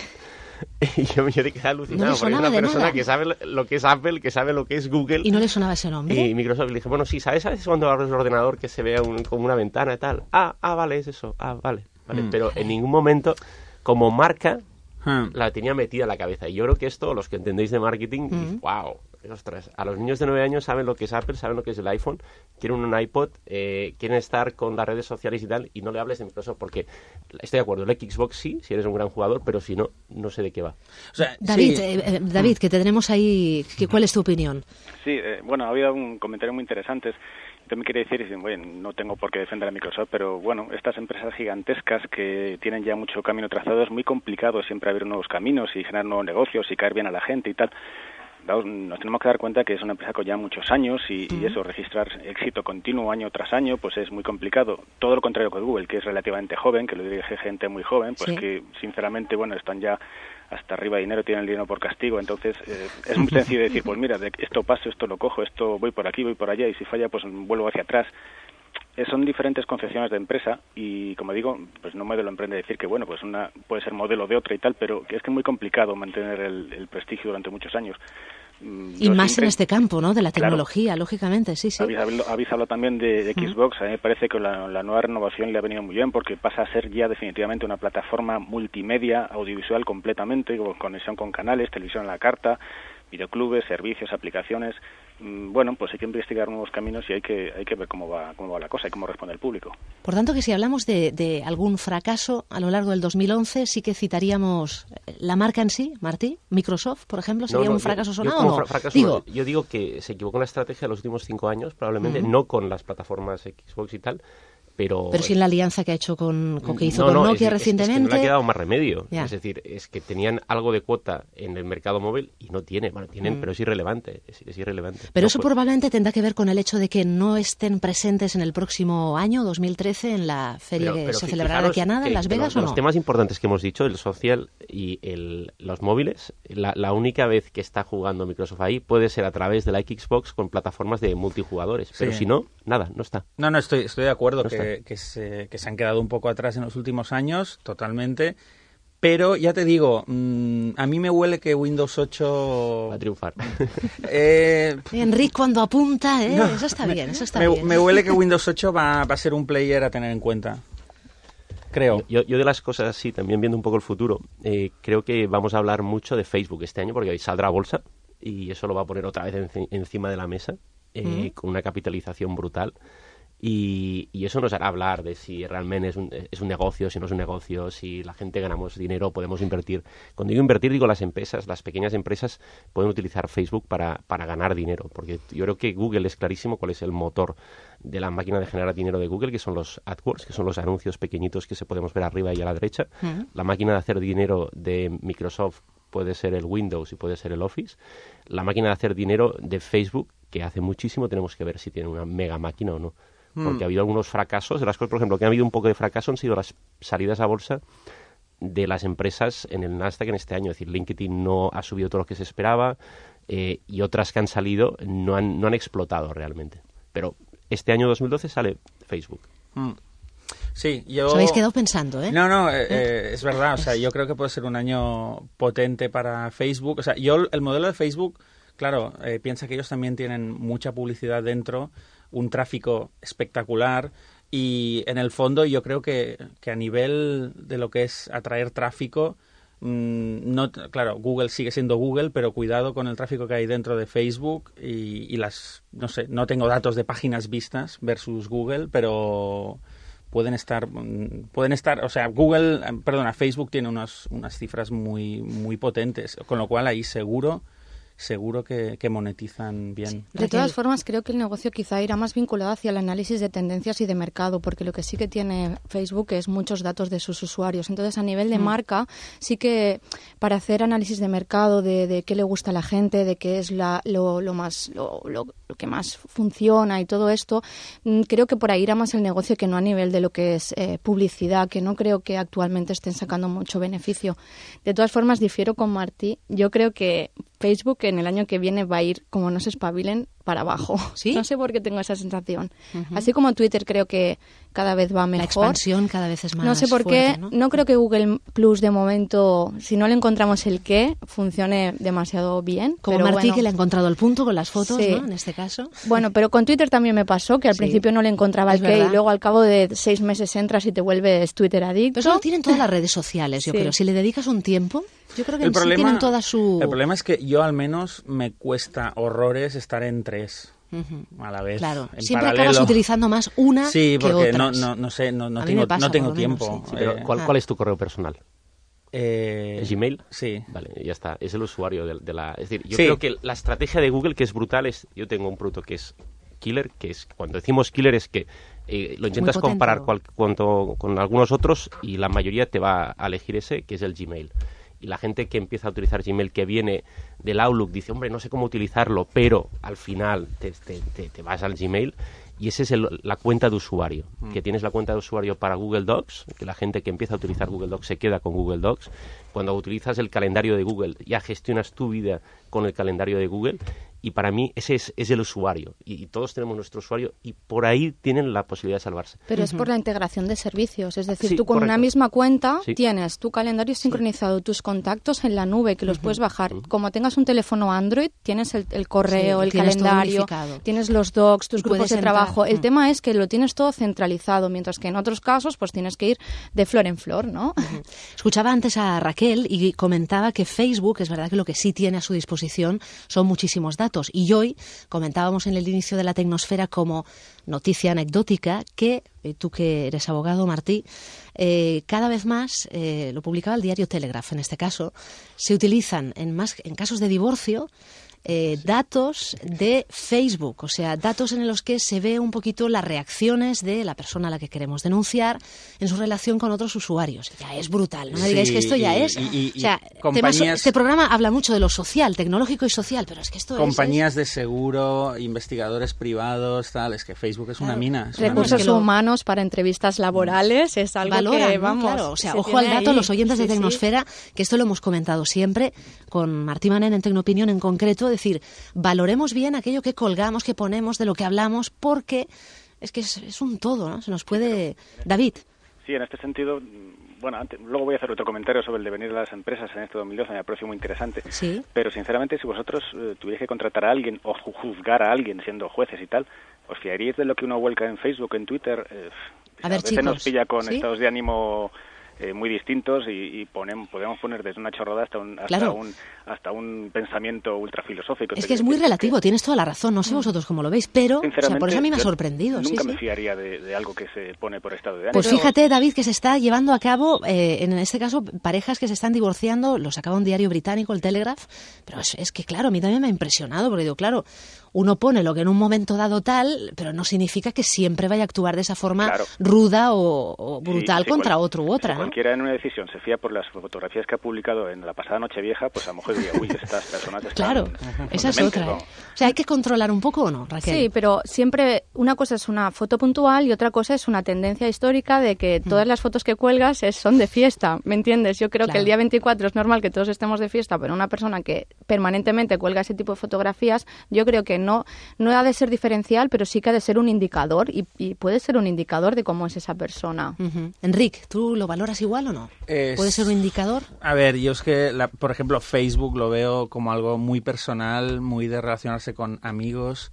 Y yo me quedé alucinado, no porque es una persona nada. que sabe lo que es Apple, que sabe lo que es Google. ¿Y no le sonaba ese nombre? Y Microsoft, le dije, bueno, sí, ¿sabes? ¿Sabes cuando abres el ordenador que se vea un, como una ventana y tal? Ah, ah, vale, es eso. Ah, vale, vale. Mm. Pero en ningún momento, como marca, mm. la tenía metida en la cabeza. Y yo creo que esto, los que entendéis de marketing, mm. wow, ostras, a los niños de nueve años saben lo que es Apple, saben lo que es el iPhone, quieren un iPod, eh, quieren estar con las redes sociales y tal, y no le hables de Microsoft, porque estoy de acuerdo, el Xbox sí, si eres un gran jugador, pero si no, no sé de qué va. O sea, David, sí. eh, David, que te tenemos ahí, que, ¿cuál es tu opinión? Sí, eh, bueno, ha habido un comentario muy interesante. Yo me quería decir, bueno, no tengo por qué defender a Microsoft, pero bueno, estas empresas gigantescas que tienen ya mucho camino trazado, es muy complicado siempre abrir nuevos caminos y generar nuevos negocios y caer bien a la gente y tal. Nos tenemos que dar cuenta que es una empresa con ya muchos años y, uh-huh. y eso, registrar éxito continuo año tras año, pues es muy complicado. Todo lo contrario que Google, que es relativamente joven, que lo dirige gente muy joven, pues sí. que sinceramente, bueno, están ya hasta arriba de dinero, tienen el dinero por castigo, entonces eh, es muy sencillo decir, pues mira, de esto paso, esto lo cojo, esto voy por aquí, voy por allá, y si falla, pues vuelvo hacia atrás. Eh, son diferentes concepciones de empresa y, como digo, pues no me lo emprende decir que, bueno, pues una puede ser modelo de otra y tal, pero que es que es muy complicado mantener el, el prestigio durante muchos años. Y Yo más siempre, en este campo, ¿no? De la tecnología, claro, lógicamente, sí, sí. Habéis, habéis hablado también de, de Xbox. A mí me parece que la, la nueva renovación le ha venido muy bien porque pasa a ser ya definitivamente una plataforma multimedia, audiovisual completamente, con conexión con canales, televisión a la carta, videoclubes, servicios, aplicaciones. bueno, pues hay que investigar nuevos caminos y hay que hay que ver cómo va cómo va la cosa y cómo responde el público. Por tanto, que si hablamos de, de algún fracaso a lo largo del dos mil once, sí que citaríamos la marca en sí, Martí, Microsoft, por ejemplo, ¿sería no, no, un fracaso yo, sonado yo o no? Fra fracaso, digo, yo digo que se equivocó en la estrategia de los últimos cinco años, probablemente, uh-huh. no con las plataformas Xbox y tal, Pero, pero sí en la alianza que ha hecho con, con que hizo no, con no, Nokia es, recientemente. Es que no le ha quedado más remedio. Ya. Es decir, es que tenían algo de cuota en el mercado móvil y no tiene. Bueno, tienen, mm. pero es irrelevante. Es, es irrelevante. Pero no, eso pues, probablemente tendrá que ver con el hecho de que no estén presentes en el próximo año, dos mil trece, en la feria pero, que pero se celebrará de aquí a nada, que, en Las Vegas, los, ¿o no? Los temas importantes que hemos dicho, el social y el, los móviles, la, la única vez que está jugando Microsoft ahí puede ser a través de la Xbox con plataformas de multijugadores. Pero sí. si no, nada, no está. No, no, estoy, estoy de acuerdo no que, que, se, que se han quedado un poco atrás en los últimos años, totalmente. Pero ya te digo, mmm, a mí me huele que Windows ocho... va a triunfar. eh, Enrique cuando apunta, ¿eh? No, eso está me, bien, eso está me, bien. Me huele que Windows ocho va, va a ser un player a tener en cuenta. Creo. Yo, yo de las cosas así, también viendo un poco el futuro, eh, creo que vamos a hablar mucho de Facebook este año, porque hoy saldrá a bolsa y eso lo va a poner otra vez en, encima de la mesa, eh, mm. con una capitalización brutal. Y, y eso nos hará hablar de si realmente es un, es un negocio, si no es un negocio, si la gente ganamos dinero, podemos invertir. Cuando digo invertir, digo las empresas, las pequeñas empresas pueden utilizar Facebook para, para ganar dinero, porque yo creo que Google es clarísimo cuál es el motor de la máquina de generar dinero de Google, que son los AdWords, que son los anuncios pequeñitos que se podemos ver arriba y a la derecha. Uh-huh. La máquina de hacer dinero de Microsoft puede ser el Windows y puede ser el Office. La máquina de hacer dinero de Facebook, que hace muchísimo, tenemos que ver si tiene una mega máquina o no. Porque ha habido algunos fracasos. De las cosas, por ejemplo, que ha habido un poco de fracaso han sido las salidas a bolsa de las empresas en el Nasdaq en este año. Es decir, LinkedIn no ha subido todo lo que se esperaba eh, y otras que han salido no han, no han explotado realmente. Pero este año dos mil doce sale Facebook. Mm. Sí, yo... Os habéis quedado pensando, ¿eh? No, no, eh, eh, es verdad. O sea, yo creo que puede ser un año potente para Facebook. O sea, yo el modelo de Facebook, claro, eh, piensa que ellos también tienen mucha publicidad dentro, un tráfico espectacular y en el fondo yo creo que, que a nivel de lo que es atraer tráfico, mmm, no, claro, Google sigue siendo Google, pero cuidado con el tráfico que hay dentro de Facebook y, y las, no sé, no tengo datos de páginas vistas versus Google, pero pueden estar, pueden estar, o sea, Google, perdona, Facebook tiene unos, unas cifras muy, muy potentes, con lo cual ahí seguro... seguro que, que monetizan bien. Sí. De todas formas, creo que el negocio quizá irá más vinculado hacia el análisis de tendencias y de mercado, porque lo que sí que tiene Facebook es muchos datos de sus usuarios. Entonces, a nivel de mm. marca, sí que para hacer análisis de mercado, de, de qué le gusta a la gente, de qué es la, lo, lo, más, lo, lo, lo que más funciona y todo esto, creo que por ahí irá más el negocio que no a nivel de lo que es eh, publicidad, que no creo que actualmente estén sacando mucho beneficio. De todas formas, difiero con Martí. Yo creo que Facebook en el año que viene va a ir, como no se espabilen, para abajo. ¿Sí? No sé por qué tengo esa sensación. Uh-huh. Así como Twitter creo que cada vez va mejor. La expansión cada vez es más No sé por fuerte, qué. ¿no? No creo que Google Plus de momento, si no le encontramos el qué, funcione demasiado bien. Como pero Martí, bueno, que le ha encontrado el punto con las fotos, sí. ¿no? En este caso. Bueno, pero con Twitter también me pasó que al sí. principio no le encontraba es el qué verdad. y luego al cabo de seis meses entras y te vuelves Twitter adicto. Pero eso lo tienen todas las redes sociales, yo sí. creo. Si le dedicas un tiempo... Yo creo que el sí problema, tienen toda su... El problema es que yo al menos me cuesta horrores estar en tres uh-huh. a la vez. Claro, en siempre paralelo. acabas utilizando más una sí, que porque otras. no, no, no sé, no, no a tengo, pasa, no tengo menos, tiempo. sí. Sí, pero eh, ¿cuál, ¿Cuál es tu correo personal? Eh, ¿Es Gmail? Sí. Vale, ya está. Es el usuario de, de la... Es decir, yo sí. creo que la estrategia de Google, que es brutal, es... Yo tengo un producto que es killer, que es... Cuando decimos killer es que eh, lo intentas comparar cual, cuanto, con algunos otros y la mayoría te va a elegir ese, que es el Gmail. Y la gente que empieza a utilizar Gmail, que viene del Outlook, dice, hombre, no sé cómo utilizarlo, pero al final te, te, te, te vas al Gmail y esa es el, la cuenta de usuario, mm. que tienes la cuenta de usuario para Google Docs, que la gente que empieza a utilizar Google Docs se queda con Google Docs. Cuando utilizas el calendario de Google, ya gestionas tu vida con el calendario de Google. Y para mí ese es, es el usuario. Y, y todos tenemos nuestro usuario y por ahí tienen la posibilidad de salvarse. Pero uh-huh. es por la integración de servicios. Es decir, sí, tú con correcto. una misma cuenta sí. tienes tu calendario sincronizado, sí. tus contactos en la nube, que los uh-huh. puedes bajar. Uh-huh. Como tengas compras un teléfono Android, tienes el, el correo, sí, el tienes calendario, tienes los docs, tus grupos de entrar. trabajo. El mm. tema es que lo tienes todo centralizado, mientras que en otros casos pues tienes que ir de flor en flor, ¿no? Uh-huh. Escuchaba antes a Raquel y comentaba que Facebook, es verdad que lo que sí tiene a su disposición son muchísimos datos. Y hoy comentábamos en el inicio de la Tecnosfera como noticia anecdótica que, eh, tú que eres abogado, Martí, eh, cada vez más, eh, lo publicaba el diario Telegraph en este caso, se utilizan en, más, en casos de divorcio Eh, datos de Facebook, o sea, datos en los que se ve un poquito las reacciones de la persona a la que queremos denunciar en su relación con otros usuarios. Ya es brutal, no me Sí, digáis que esto ya y, es. Y, y, o sea, compañías, temas, este programa habla mucho de lo social, tecnológico y social, pero es que esto compañías es... de seguro, investigadores privados, tal, es que Facebook es claro. una mina. Es una Recursos mina. lo... humanos para entrevistas laborales es algo Valoran, que, ¿no? vamos... Claro, o sea, se ojo al tiene dato, ahí. los oyentes Sí, de Tecnosfera, sí. que esto lo hemos comentado siempre con Martí Manén en Tecnoopinión en concreto, decir, valoremos bien aquello que colgamos, que ponemos, de lo que hablamos, porque es que es, es un todo, ¿no? Se nos puede... David. Sí, en este sentido, bueno, antes, luego voy a hacer otro comentario sobre el devenir de las empresas en este dos mil doce, me pareció muy interesante. Sí. Pero sinceramente, si vosotros eh, tuvierais que contratar a alguien o ju- juzgar a alguien siendo jueces y tal, ¿os fiaríais de lo que uno vuelca en Facebook, en Twitter? Eh, a, a ver, veces chicos, nos pilla con ¿sí? estados de ánimo eh, muy distintos y, y ponemos, podemos poner desde una chorrada hasta un, hasta Claro. un hasta un pensamiento ultrafilosófico. Es que es muy relativo, tienes toda la razón, no sé vosotros cómo lo veis, pero o sea, por eso a mí me ha sorprendido. Nunca sí, me sí. fiaría de, de algo que se pone por estado de ánimo. Pues fíjate, David, que se está llevando a cabo, eh, en este caso, parejas que se están divorciando, lo sacaba un diario británico, el Telegraph, pero es, es que, claro, a mí también me ha impresionado, porque digo, claro, uno pone lo que en un momento dado tal, pero no significa que siempre vaya a actuar de esa forma Claro. ruda o, o brutal Sí, si contra cual, otro u otra, si ¿no? cualquiera en una decisión se fía por las fotografías que ha publicado en la pasada Nochevieja, pues a lo mejor diría, uy, estas personas están... Claro, esa es dementes, otra. ¿eh? vamos. O sea, ¿hay que controlar un poco o no, Raquel? Sí, pero siempre una cosa es una foto puntual y otra cosa es una tendencia histórica de que todas las fotos que cuelgas es, son de fiesta, ¿me entiendes? Yo creo Claro. que el día veinticuatro es normal que todos estemos de fiesta, pero una persona que permanentemente cuelga ese tipo de fotografías, yo creo que no, no ha de ser diferencial, pero sí que ha de ser un indicador y, y puede ser un indicador de cómo es esa persona. Uh-huh. Enrique, ¿tú lo valoras igual o no? Es- ¿Puede ser un indicador? A ver, yo es que, la- por ejemplo, Facebook lo veo como algo muy personal, muy de relacionarse con amigos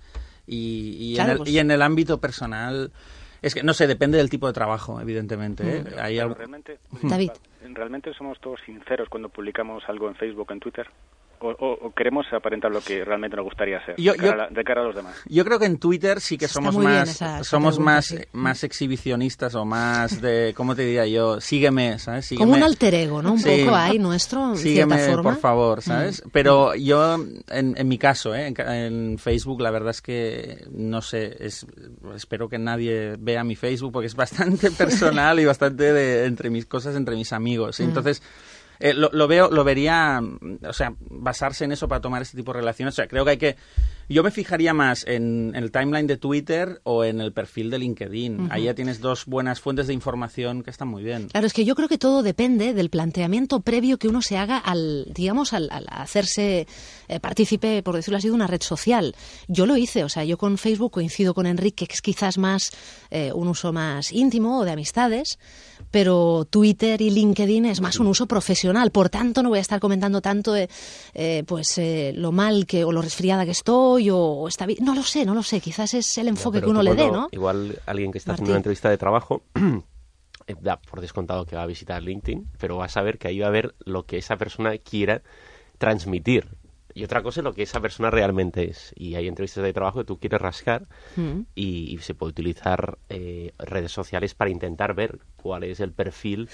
y, y, Claro, en, el, pues- y en el ámbito personal, es que, no sé, depende del tipo de trabajo, evidentemente. ¿eh? Pero- Hay pero algo- realmente, David. ¿realmente somos todos sinceros cuando publicamos algo en Facebook, en Twitter? ¿O, o- o queremos aparentar lo que realmente nos gustaría ser Yo- de, cara yo- a la- de cara a los demás? Yo creo que en Twitter sí que Está somos muy bien más esa- esa somos pregunta, más sí. más exhibicionistas o más de, ¿cómo te diría yo? Sígueme, ¿sabes? Sígueme. Como un alter ego, ¿no? Un Sí. poco hay nuestro, en Sígueme, cierta forma. por favor, ¿sabes? Mm. Pero yo, en, en mi caso, ¿eh? en, ca- en Facebook, la verdad es que, no sé, es, espero que nadie vea mi Facebook porque es bastante personal y bastante de entre mis cosas, entre mis amigos. Mm. Entonces, eh, lo, lo veo, lo vería, o sea, basarse en eso para tomar este tipo de relaciones. O sea, creo que hay que... Yo me fijaría más en, en el timeline de Twitter o en el perfil de LinkedIn. Ujú. Ahí ya tienes dos buenas fuentes de información que están muy bien. Claro, es que yo creo que todo depende del planteamiento previo que uno se haga al, digamos, al, al hacerse eh, partícipe, por decirlo así, de una red social. Yo lo hice, o sea, yo con Facebook coincido con Enrique, que es quizás más eh, un uso más íntimo o de amistades, pero Twitter y LinkedIn es más un uso profesional. Por tanto, no voy a estar comentando tanto eh, eh, pues eh, lo mal que o lo resfriada que estoy o, o está bien. No lo sé, no lo sé. Quizás es el enfoque Pero que uno tú le dé, cuando- ¿no? Igual alguien que está Martín. haciendo una entrevista de trabajo eh, da por descontado que va a visitar LinkedIn, pero va a saber que ahí va a ver lo que esa persona quiera transmitir. Y otra cosa es lo que esa persona realmente es. Y hay entrevistas de trabajo que tú quieres rascar Mm. y, y se puede utilizar eh, redes sociales para intentar ver cuál es el perfil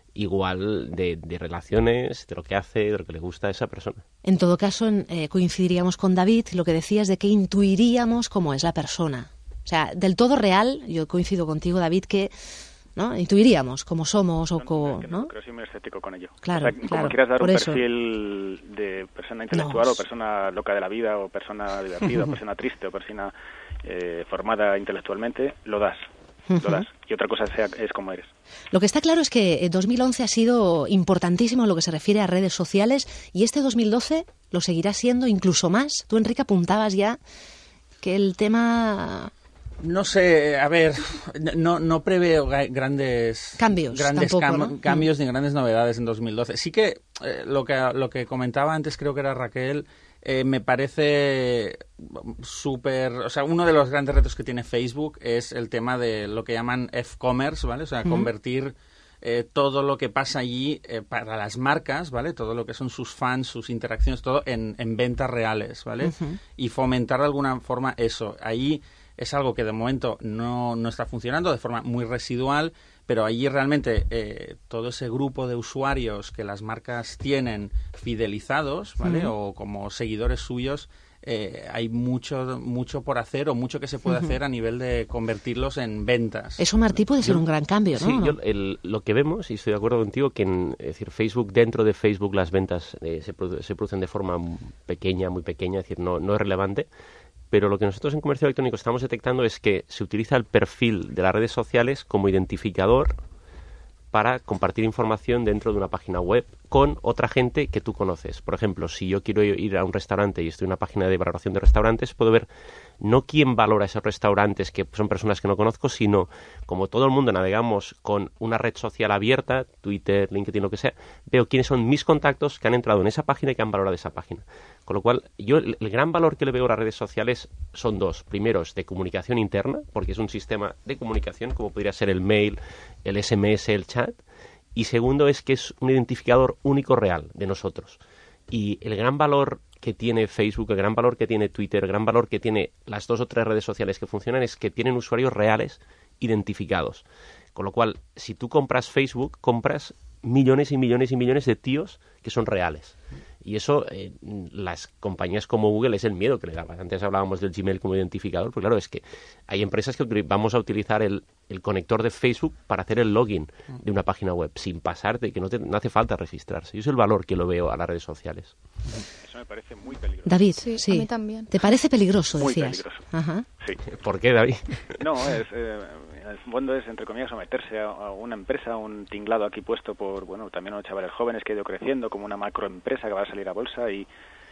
igual de, de relaciones, de lo que hace, de lo que le gusta a esa persona. En todo caso, en- eh, coincidiríamos con David, lo que decías de que intuiríamos cómo es la persona. O sea, del todo real, yo coincido contigo, David, que ¿no? intuiríamos cómo somos o cómo... Que ¿no? Creo que soy muy escéptico con ello. Claro, O sea, como claro, quieras dar por un eso. perfil de persona intelectual No. o persona loca de la vida o persona divertida o persona triste o persona eh, formada intelectualmente, lo das. Lo Ujú. das. Y otra cosa sea, es como eres. Lo que está claro es que eh, dos mil once ha sido importantísimo en lo que se refiere a redes sociales y este dos mil doce lo seguirá siendo incluso más. Tú, Enrique, apuntabas ya que el tema... No sé, a ver, no, no preveo ga- grandes Cambios, grandes tampoco, cam- ¿no? cambios ni grandes novedades en dos mil doce. Sí que eh, lo que lo que comentaba antes creo que era Raquel eh, me parece súper... O sea, uno de los grandes retos que tiene Facebook es el tema de lo que llaman F-commerce, ¿vale? O sea, uh-huh. convertir eh, todo lo que pasa allí eh, para las marcas, ¿vale? Todo lo que son sus fans, sus interacciones, todo en, en ventas reales, ¿vale? Uh-huh. Y fomentar de alguna forma eso. Ahí es algo que de momento no, no está funcionando de forma muy residual, pero allí realmente eh, todo ese grupo de usuarios que las marcas tienen fidelizados, ¿vale? Uh-huh. O como seguidores suyos, eh, hay mucho mucho por hacer o mucho que se puede uh-huh. hacer a nivel de convertirlos en ventas. Eso, Martí, puede ser yo, un gran cambio, ¿no? Sí, yo, el, lo que vemos, y estoy de acuerdo contigo, que en, es decir, Facebook, dentro de Facebook las ventas eh, se, produ- se producen de forma pequeña, muy pequeña, es decir, no, no es relevante. Pero lo que nosotros en comercio electrónico estamos detectando es que se utiliza el perfil de las redes sociales como identificador para compartir información dentro de una página web con otra gente que tú conoces. Por ejemplo, si yo quiero ir a un restaurante y estoy en una página de valoración de restaurantes, puedo ver no quién valora esos restaurantes, que son personas que no conozco, sino como todo el mundo navegamos con una red social abierta, Twitter, LinkedIn, lo que sea, veo quiénes son mis contactos que han entrado en esa página y que han valorado esa página. Con lo cual, yo el, el gran valor que le veo a las redes sociales son dos. Primero, es de comunicación interna, porque es un sistema de comunicación, como podría ser el mail, el ese eme ese, el chat. Y segundo, es que es un identificador único real de nosotros. Y el gran valor que tiene Facebook, el gran valor que tiene Twitter, el gran valor que tiene las dos o tres redes sociales que funcionan es que tienen usuarios reales identificados. Con lo cual, si tú compras Facebook, compras millones y millones y millones de tíos que son reales. Y eso, eh, las compañías como Google es el miedo que le daba. Antes hablábamos del Gmail como identificador, pues claro, es que hay empresas que vamos a utilizar el, el conector de Facebook para hacer el login de una página web, sin pasar de que no, te, no hace falta registrarse. Y eso es el valor que lo veo a las redes sociales. Eso me parece muy peligroso. David, sí, sí. a mí también. ¿Te parece peligroso, muy decías? Muy peligroso. Ajá. Sí. ¿Por qué, David? No, es... Eh, en el fondo es, entre comillas, someterse a, a una empresa, un tinglado aquí puesto por, bueno, también unos chavales jóvenes que ha ido creciendo como una macroempresa que va a salir a bolsa y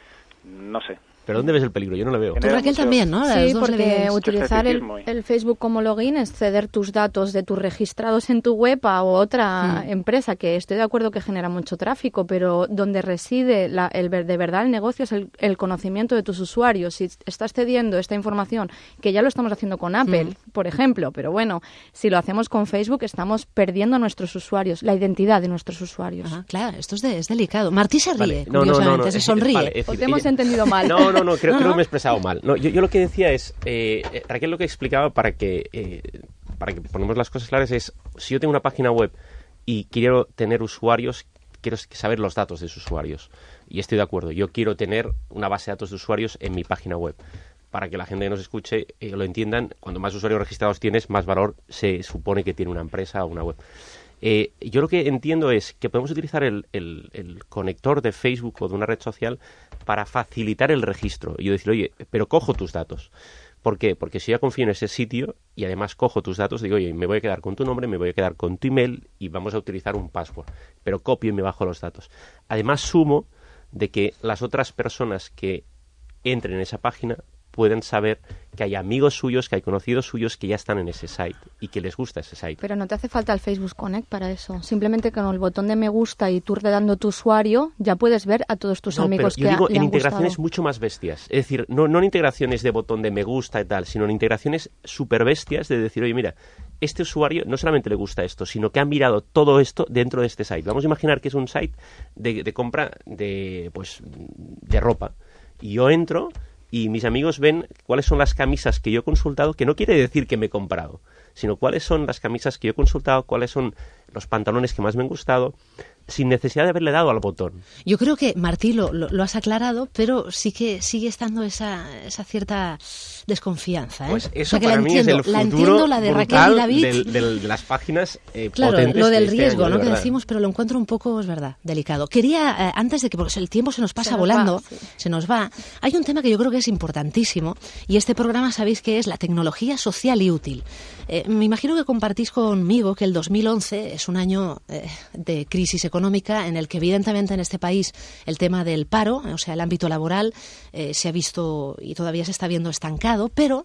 no sé. ¿Pero dónde ves el peligro? Yo no lo veo. Tú, Raquel, también, ¿no? Las Sí, dos porque le... utilizar el, el Facebook como login es ceder tus datos de tus registrados en tu web a otra mm. empresa, que estoy de acuerdo que genera mucho tráfico, pero donde reside la, el de verdad el negocio es el, el conocimiento de tus usuarios. Si estás cediendo esta información, que ya lo estamos haciendo con Apple, mm. por ejemplo, pero bueno, si lo hacemos con Facebook estamos perdiendo a nuestros usuarios, la identidad de nuestros usuarios. Ajá, claro, esto es, de, es delicado. Martí se ríe, vale. no, curiosamente, no, no, no, se es, sonríe. Vale, es o decir, te hemos ella... entendido mal. No, no, no, creo, no, creo no. que me he expresado mal. No, yo, yo lo que decía es, eh, Raquel lo que explicaba para que, eh, para que ponemos las cosas claras es, si yo tengo una página web y quiero tener usuarios, quiero saber los datos de esos usuarios. Y estoy de acuerdo, yo quiero tener una base de datos de usuarios en mi página web. Para que la gente que nos escuche eh, lo entiendan, cuando más usuarios registrados tienes, más valor se supone que tiene una empresa o una web. Eh, yo lo que entiendo es que podemos utilizar el, el, el conector de Facebook o de una red social para facilitar el registro. Y yo decir, oye, pero cojo tus datos. ¿Por qué? Porque si yo confío en ese sitio y además cojo tus datos, digo, oye, me voy a quedar con tu nombre, me voy a quedar con tu email y vamos a utilizar un password. Pero copio y me bajo los datos. Además, sumo de que las otras personas que entren en esa página pueden saber que hay amigos suyos, que hay conocidos suyos que ya están en ese site y que les gusta ese site. Pero no te hace falta el Facebook Connect para eso. Simplemente con el botón de me gusta y tú dando tu usuario, ya puedes ver a todos tus no, amigos pero yo que digo le en han integraciones gustado. mucho más bestias. Es decir, no, no en integraciones de botón de me gusta y tal, sino en integraciones súper bestias de decir, oye, mira, este usuario no solamente le gusta esto, sino que ha mirado todo esto dentro de este site. Vamos a imaginar que es un site de, de compra de, pues, de ropa. Y yo entro y mis amigos ven cuáles son las camisas que yo he consultado, que no quiere decir que me he comprado, sino cuáles son las camisas que yo he consultado, cuáles son los pantalones que más me han gustado, sin necesidad de haberle dado al botón. Yo creo que, Martí, lo, lo, lo has aclarado, pero sí que sigue estando esa, esa cierta desconfianza, ¿eh? Pues eso o sea, que para la mí entiendo, es el la futuro entiendo, la de Raquel y David. Del, del, de las páginas eh, claro, potentes. Lo del este riesgo, año, ¿no? de Que decimos, pero lo encuentro un poco, es verdad, delicado. Quería, eh, antes de que, porque el tiempo se nos pasa se nos volando, va, sí. se nos va, hay un tema que yo creo que es importantísimo, y este programa sabéis que es la tecnología social y útil. Eh, me imagino que compartís conmigo que el dos mil once es un año eh, de crisis económica en el que evidentemente en este país el tema del paro, o sea, el ámbito laboral, eh, se ha visto y todavía se está viendo estancado, pero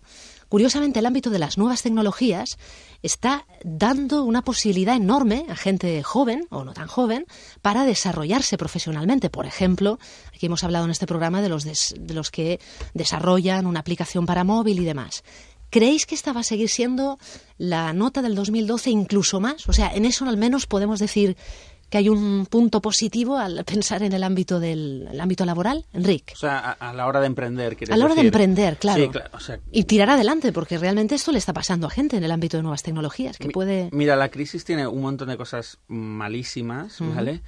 Curiosamente, el ámbito de las nuevas tecnologías está dando una posibilidad enorme a gente joven, o no tan joven, para desarrollarse profesionalmente. Por ejemplo, aquí hemos hablado en este programa de los, des, de los que desarrollan una aplicación para móvil y demás. ¿Creéis que esta va a seguir siendo la nota del dos mil doce incluso más? O sea, en eso al menos podemos decir que hay un punto positivo al pensar en el ámbito del el ámbito laboral, Enric. O sea, a, a la hora de emprender, ¿quieres A la hora decir? de emprender, claro. Sí, claro, o sea, y tirar adelante, porque realmente esto le está pasando a gente en el ámbito de nuevas tecnologías, que mi, puede... Mira, la crisis tiene un montón de cosas malísimas, uh-huh. ¿vale?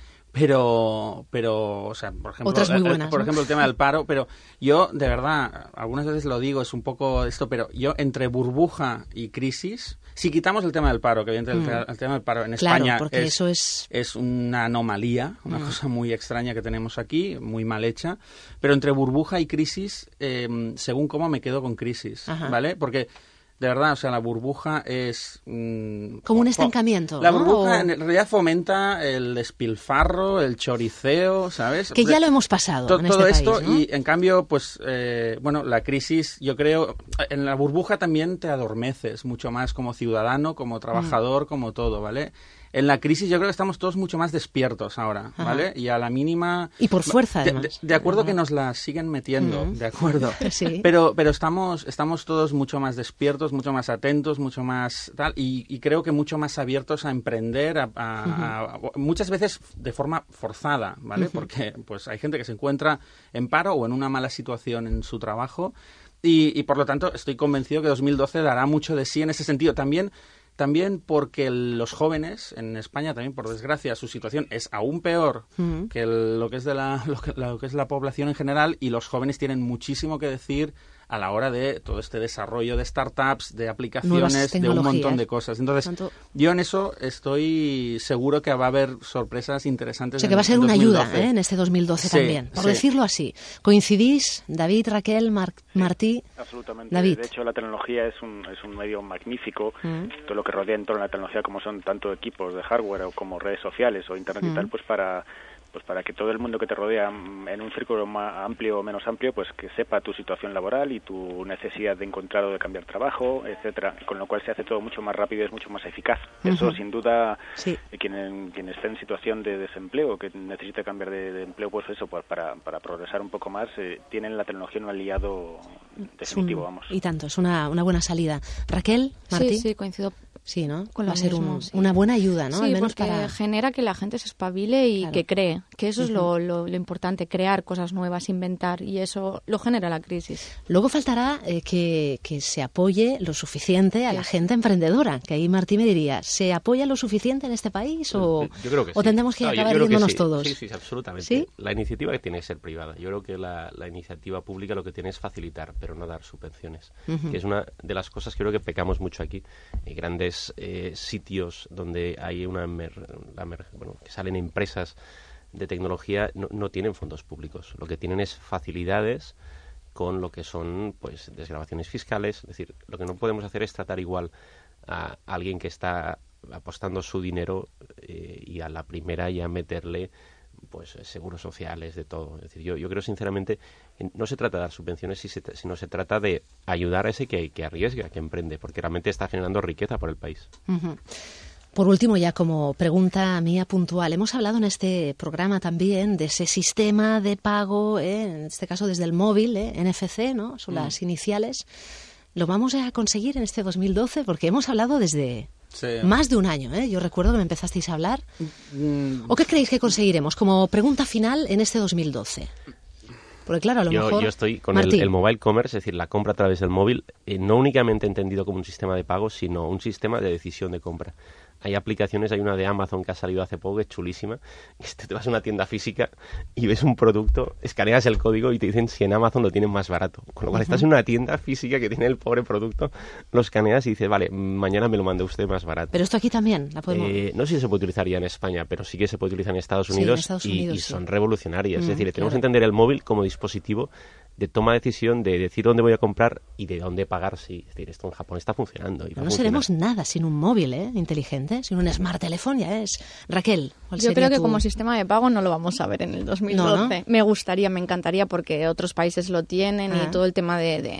Pero, pero, o sea, por ejemplo, Otras muy buenas, el, por ¿no? ejemplo, el tema del paro, pero yo, de verdad, algunas veces lo digo, es un poco esto, pero yo entre burbuja y crisis, si quitamos el tema del paro, que evidentemente mm. el, el tema del paro en claro, España porque es, eso es... es una anomalía, una mm. cosa muy extraña que tenemos aquí, muy mal hecha, pero entre burbuja y crisis, eh, según cómo me quedo con crisis, Ajá. ¿vale? Porque... De verdad, o sea, la burbuja es... Mmm, como un estancamiento, La ¿no? burbuja o... en realidad fomenta el despilfarro, el choriceo, ¿sabes? Que ya lo hemos pasado to, en todo este esto país, ¿no? Y, en cambio, pues, eh, bueno, la crisis, yo creo... En la burbuja también te adormeces mucho más como ciudadano, como trabajador, mm. como todo, ¿vale? En la crisis yo creo que estamos todos mucho más despiertos ahora, ¿vale? Ajá. Y a la mínima... Y por fuerza, de, además. De, de acuerdo que nos la siguen metiendo, uh-huh. de acuerdo. Sí. Pero, pero estamos, estamos todos mucho más despiertos, mucho más atentos, mucho más tal, y, y creo que mucho más abiertos a emprender, a, a, uh-huh. a, muchas veces de forma forzada, ¿vale? Uh-huh. Porque pues hay gente que se encuentra en paro o en una mala situación en su trabajo, y, y por lo tanto estoy convencido que dos mil doce dará mucho de sí en ese sentido. También... También porque los jóvenes, en España también, por desgracia, su situación es aún peor uh-huh. que el, lo, que es de la, lo, que, lo que es la población en general, y los jóvenes tienen muchísimo que decir a la hora de todo este desarrollo de startups, de aplicaciones, de un montón de cosas. Entonces, Tanto... yo en eso estoy seguro que va a haber sorpresas interesantes. O sea, en, que va a ser en una dos mil doce. ayuda ¿eh? en este dos mil doce sí, también, por sí. decirlo así. ¿Coincidís, David, Raquel, Mar- sí, Martí? Absolutamente. David. De hecho, la tecnología es un, es un medio magnífico. Mm. Todo lo que rodea en torno a la tecnología, como son tanto equipos de hardware o como redes sociales o internet mm. y tal, pues para... pues para que todo el mundo que te rodea en un círculo más amplio o menos amplio, pues que sepa tu situación laboral y tu necesidad de encontrar o de cambiar trabajo, etcétera, con lo cual se hace todo mucho más rápido y es mucho más eficaz. Uh-huh. Eso, sin duda, sí. quien, quien esté en situación de desempleo, que necesite cambiar de, de empleo, pues eso, pues para, para progresar un poco más, eh, tienen la tecnología un aliado definitivo, un, vamos. Y tanto, es una, una buena salida. Raquel, Martí. Sí, sí, coincido. Sí, ¿no? Con Va a ser mismo, un, sí. una buena ayuda, ¿no? Sí, Al menos porque para... genera que la gente se espabile y claro. que cree, que eso es uh-huh. lo, lo, lo importante, crear cosas nuevas, inventar, y eso lo genera la crisis. Luego faltará eh, que, que se apoye lo suficiente a sí. la gente emprendedora, que ahí Martí me diría, ¿se apoya lo suficiente en este país o, yo creo que sí. o tendremos que no, acabar yo, yo riéndonos sí. todos? Sí, sí, absolutamente. ¿Sí? La iniciativa que tiene que ser privada. Yo creo que la, la iniciativa pública lo que tiene es facilitar, pero no dar subvenciones, uh-huh. que es una de las cosas que creo que pecamos mucho aquí. Hay grandes eh, sitios donde hay una emer, la emer, bueno, que salen empresas de tecnología, no, no tienen fondos públicos. Lo que tienen es facilidades con lo que son pues desgravaciones fiscales. Es decir, lo que no podemos hacer es tratar igual a alguien que está apostando su dinero eh, y a la primera ya meterle pues seguros sociales, de todo. Es decir, yo, yo creo sinceramente, no se trata de dar subvenciones, sino se trata de ayudar a ese que, que arriesga, que emprende, porque realmente está generando riqueza por el país. Uh-huh. Por último, ya como pregunta mía puntual, hemos hablado en este programa también de ese sistema de pago, ¿eh? En este caso desde el móvil, ¿eh? N F C, ¿no? Son mm. las iniciales. ¿Lo vamos a conseguir en este dos mil doce? Porque hemos hablado desde sí. más de un año, ¿eh? Yo recuerdo que me empezasteis a hablar. Mm. ¿O qué creéis que conseguiremos como pregunta final en este dos mil doce? Porque claro, a lo yo, mejor... Yo estoy con el, el mobile commerce, es decir, la compra a través del móvil, eh, no únicamente entendido como un sistema de pago, sino un sistema de decisión de compra. Hay aplicaciones, hay una de Amazon que ha salido hace poco, que es chulísima, que te vas a una tienda física y ves un producto, escaneas el código y te dicen si en Amazon lo tienen más barato. Con lo cual uh-huh. estás en una tienda física que tiene el pobre producto, lo escaneas y dices, vale, mañana me lo manda usted más barato. Pero esto aquí también la podemos... Eh, no sé si se puede utilizar ya en España, pero sí que se puede utilizar en Estados Unidos, sí, en Estados y, Unidos y sí. son revolucionarias. Mm, es decir, claro. tenemos que entender el móvil como dispositivo de toma de decisión, de decir dónde voy a comprar y de dónde pagar. Sí, es decir, esto en Japón está funcionando. Y no seremos nada sin un móvil ¿eh? inteligente, sin un smart teléfono, ya es. Raquel, ¿cuál Yo sería creo que tu... como sistema de pago no lo vamos a ver en el dos mil doce. No, ¿no? Me gustaría, me encantaría porque otros países lo tienen ah. y todo el tema de... de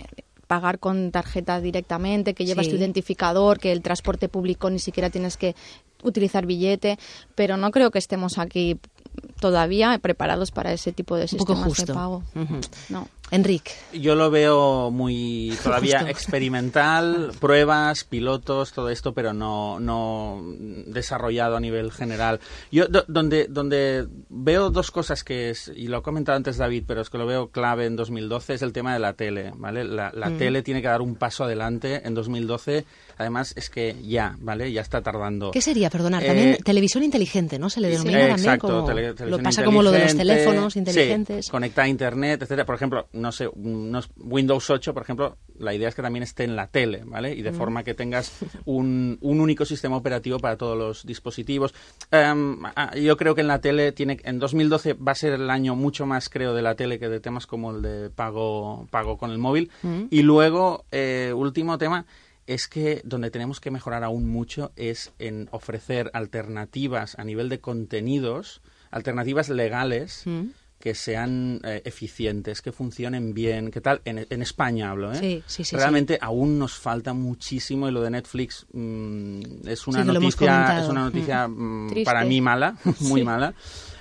pagar con tarjeta directamente, que llevas Sí. tu identificador, que el transporte público ni siquiera tienes que utilizar billete, pero no creo que estemos aquí todavía preparados para ese tipo de Un poco sistemas justo. de pago. Ujú. No. Enric. Yo lo veo muy todavía Justo. experimental, pruebas, pilotos, todo esto, pero no, no desarrollado a nivel general. Yo do- donde, donde veo dos cosas que es, y lo ha comentado antes David, pero es que lo veo clave en dos mil doce, es el tema de la tele, ¿vale? La, la Mm. tele tiene que dar un paso adelante en dos mil doce, además es que ya, ¿vale? Ya está tardando. ¿Qué sería, perdonar? Eh, También televisión inteligente, ¿no? Se le denomina Eh, también exacto, como... tele- lo televisión pasa como lo de los inteligente, teléfonos sí, inteligentes. conectar a internet, etcétera. Por ejemplo, no sé, unos Windows ocho, por ejemplo, la idea es que también esté en la tele, ¿vale? Y de Mm. forma que tengas un, un único sistema operativo para todos los dispositivos. Em, ah, yo creo que en la tele tiene, en dos mil doce va a ser el año mucho más, creo, de la tele que de temas como el de pago, pago con el móvil. Mm. Y luego, eh, último tema, es que donde tenemos que mejorar aún mucho es en ofrecer alternativas a nivel de contenidos, alternativas legales, Mm. que sean eh, eficientes, que funcionen bien, que tal, en, en España hablo, ¿eh? Sí, sí, sí, Realmente aún nos falta muchísimo y lo de Netflix mm, es una Sí, que lo hemos noticia, comentado. es una noticia mm, Triste. para mí mala, muy Sí. mala.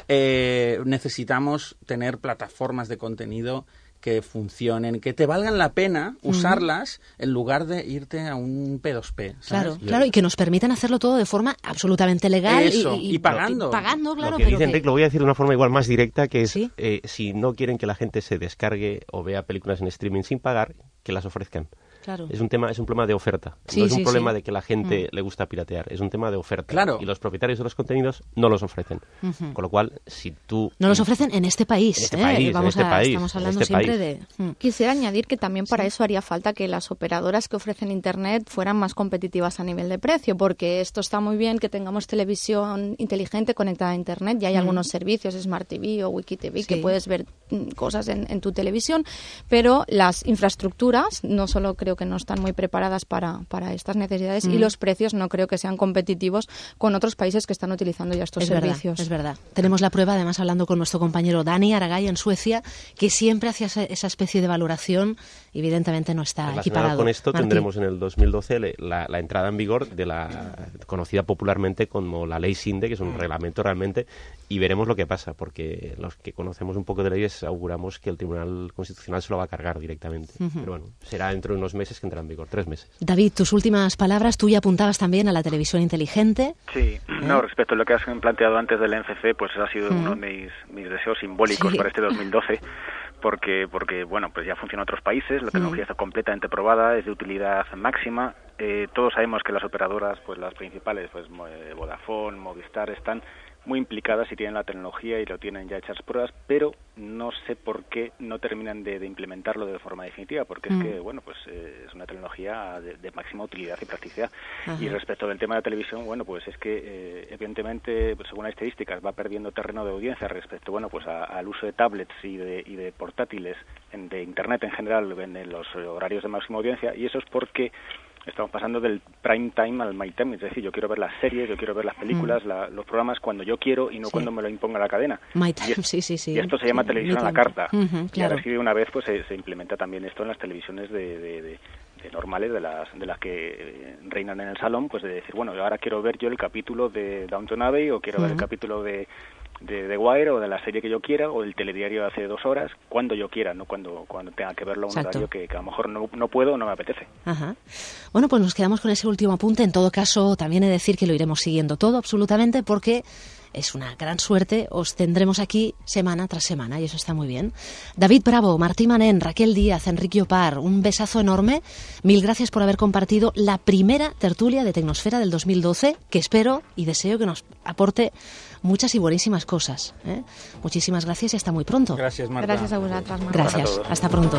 Eh, necesitamos tener plataformas de contenido que funcionen, que te valgan la pena usarlas en lugar de irte a un P dos P. ¿sabes? Claro, claro, y que nos permitan hacerlo todo de forma absolutamente legal. Eso, y, y pagando. y pagando, claro, lo que pero dice que- Enric lo voy a decir de una forma igual más directa, que es ¿Sí? eh, si no quieren que la gente se descargue o vea películas en streaming sin pagar, que las ofrezcan. Claro. Es un tema, es un problema de oferta. Sí, no es sí, un problema sí. de que la gente Mm. le gusta piratear, es un tema de oferta. Claro. Y los propietarios de los contenidos no los ofrecen. Ujú. Con lo cual, si tú... No los ofrecen en este país. En este ¿eh? país, en Vamos este a, país, estamos en hablando este siempre país. de... Mm. Quisiera añadir que también para eso haría falta que las operadoras que ofrecen Internet fueran más competitivas a nivel de precio, porque esto está muy bien que tengamos televisión inteligente conectada a Internet, y hay Mm. algunos servicios, Smart T V o Wiki T V, Sí. que puedes ver mm, cosas en, en tu televisión, pero las infraestructuras no solo creo que no están muy preparadas para, para estas necesidades, Mm. y los precios no creo que sean competitivos con otros países que están utilizando ya estos Es verdad, servicios. es verdad. Tenemos la prueba, además, hablando con nuestro compañero Dani Aragay en Suecia, que siempre hacía esa, esa especie de valoración, y evidentemente no está Relacionado equiparado. con esto Martín. tendremos en el dos mil doce le- la, la entrada en vigor de la conocida popularmente como la ley SINDE, que es un reglamento realmente, y veremos lo que pasa, porque los que conocemos un poco de leyes auguramos que el Tribunal Constitucional se lo va a cargar directamente. Ujú. Pero bueno, será dentro de unos meses que entrará en vigor, tres meses. David, tus últimas palabras. Tú ya apuntabas también a la televisión inteligente. Sí, no, respecto a lo que has planteado antes del N F C, pues ha sido uno de mis, mis deseos simbólicos Sí. para este dos mil doce, porque, porque bueno, pues ya funciona en otros países, la Mm. tecnología está completamente probada, es de utilidad máxima. Eh, todos sabemos que las operadoras, pues las principales, pues Mo- eh, Vodafone, Movistar, están muy implicadas y tienen la tecnología y lo tienen ya hechas pruebas, pero no sé por qué no terminan de, de implementarlo de forma definitiva, porque Mm. es que, bueno, pues eh, es una tecnología de, de máxima utilidad y practicidad. Ajá. Y respecto del tema de la televisión, bueno, pues es que eh, evidentemente, pues, según las estadísticas, va perdiendo terreno de audiencia respecto, bueno, pues a- al uso de tablets y de, y de portátiles, en, de internet en general, en, en los horarios de máxima audiencia, y eso es porque estamos pasando del prime time al my time, es decir, yo quiero ver las series, yo quiero ver las películas, la- los programas cuando yo quiero y no Sí. cuando me lo imponga la cadena. My Y Time, es- sí, sí, sí. Y esto se llama Sí, televisión a la mi carta. tiempo. Ujú, Y claro. ahora sí, de una vez, pues se, se implementa también esto en las televisiones de, de- de- de normales, de las de las que eh, reinan en el salón, pues de decir, bueno, ahora quiero ver yo el capítulo de Downton Abbey, o quiero ver el Ujú. capítulo de de The Wire, o de la serie que yo quiera, o el telediario de hace dos horas, cuando yo quiera, no cuando cuando tenga que verlo a un Exacto. horario que, que a lo mejor no, no puedo o no me apetece. Ajá. Bueno, pues nos quedamos con ese último apunte. En todo caso, también he de decir que lo iremos siguiendo todo, absolutamente, porque es una gran suerte. Os tendremos aquí semana tras semana, y eso está muy bien. David Bravo, Martí Manén, Raquel Díaz, Enrique Opar, un besazo enorme. Mil gracias por haber compartido la primera tertulia de Tecnosfera del dos mil doce, que espero y deseo que nos aporte muchas y buenísimas cosas, ¿eh? Muchísimas gracias y hasta muy pronto. Gracias, Marta. Gracias a vosotras, Marta. Gracias. todos. Hasta pronto.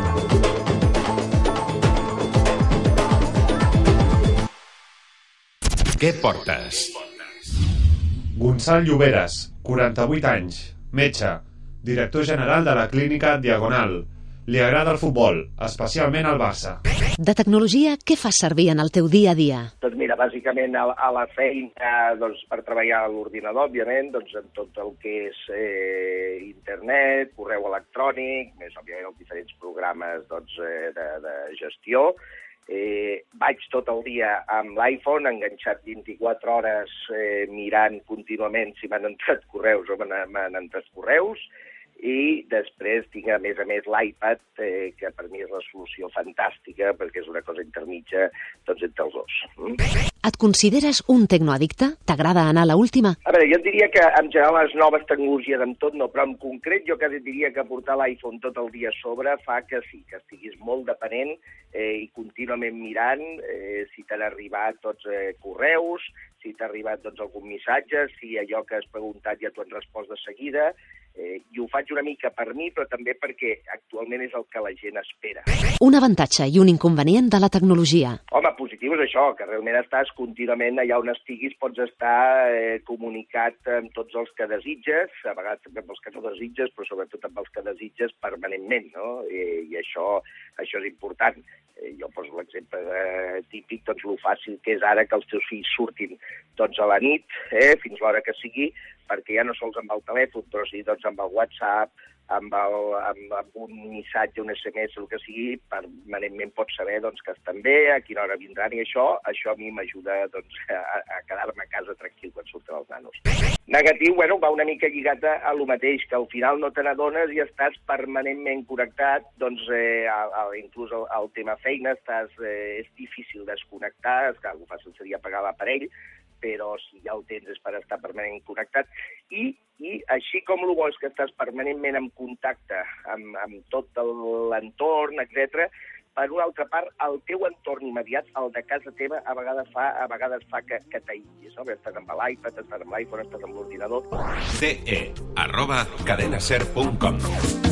Què portes? Gonçal Lloberes, quaranta-vuit anys, metge, director general de la clínica Diagonal, Li agrada el futbol, especialment el Barça. De tecnologia, què fas servir en el teu dia a dia? Doncs mira, bàsicament a, a la feina, doncs, per treballar a l'ordinador, òbviament, doncs en tot el que és eh, internet, correu electrònic, més òbviament els diferents programes doncs, eh, de, de gestió. Eh, vaig tot el dia amb l'iPhone, enganxat vint-i-quatre hores eh, mirant contínuament si m'han entrat correus o m'han entrat correus. I després tinc, a més a més, l'iPad, eh, que per mi és la solució fantàstica, perquè és una cosa intermitja doncs, entre els dos. Mm? Et consideres un tecnoaddicte? T'agrada anar a l'última? A veure, jo et diria que en general les noves tecnologies amb tot no, però en concret jo quasi diria que portar l'iPhone tot el dia a sobre fa que sí, que estiguis molt dependent eh, i contínuament mirant eh, si t'han arribat tots eh, correus, si t'ha arribat doncs, algun missatge, si allò que has preguntat ja t'ho han respost de seguida. Eh, I ho faig una mica per mi, però també perquè actualment és el que la gent espera. Un avantatge i un inconvenient de la tecnologia. Home, positiu és això, que realment estàs contínuament allà on estiguis, pots estar eh, comunicat amb tots els que desitges, a vegades també amb els que no desitges, però sobretot amb els que desitges permanentment, no? I, i això, això és important. Eh, jo poso l'exemple eh, típic, doncs el fàcil que és ara que els teus fills surtin doncs, a la nit, eh, fins l'hora que sigui, perquè ja no sols amb el telèfon, però sí doncs, amb el WhatsApp, amb, el, amb, amb un missatge, un esse eme esse, el que sigui, permanentment pots saber doncs, que estan bé, a quina hora vindran, i això això a mi m'ajuda doncs, a, a quedar-me a casa tranquil quan surten els nanos. Negatiu, bueno, va una mica lligat a, a lo mateix, que al final no te n'adones i estàs permanentment connectat, doncs eh, a, a, inclús al, al tema feina estàs, eh, és difícil desconnectar, és que el fàcil seria apagar l'aparell, però si ja el tens és per estar permanentment connectat. I, i així com el bo és que estàs permanentment en contacte amb, amb tot l'entorn, etcètera, per una altra part, el teu entorn immediat, el de casa teva, a vegades fa, a vegades fa que, que t'aïllis, no? Estàs amb l'iPad, estàs amb l'iPhone, estàs amb l'ordinador. ce e arroba cadenaser punt com.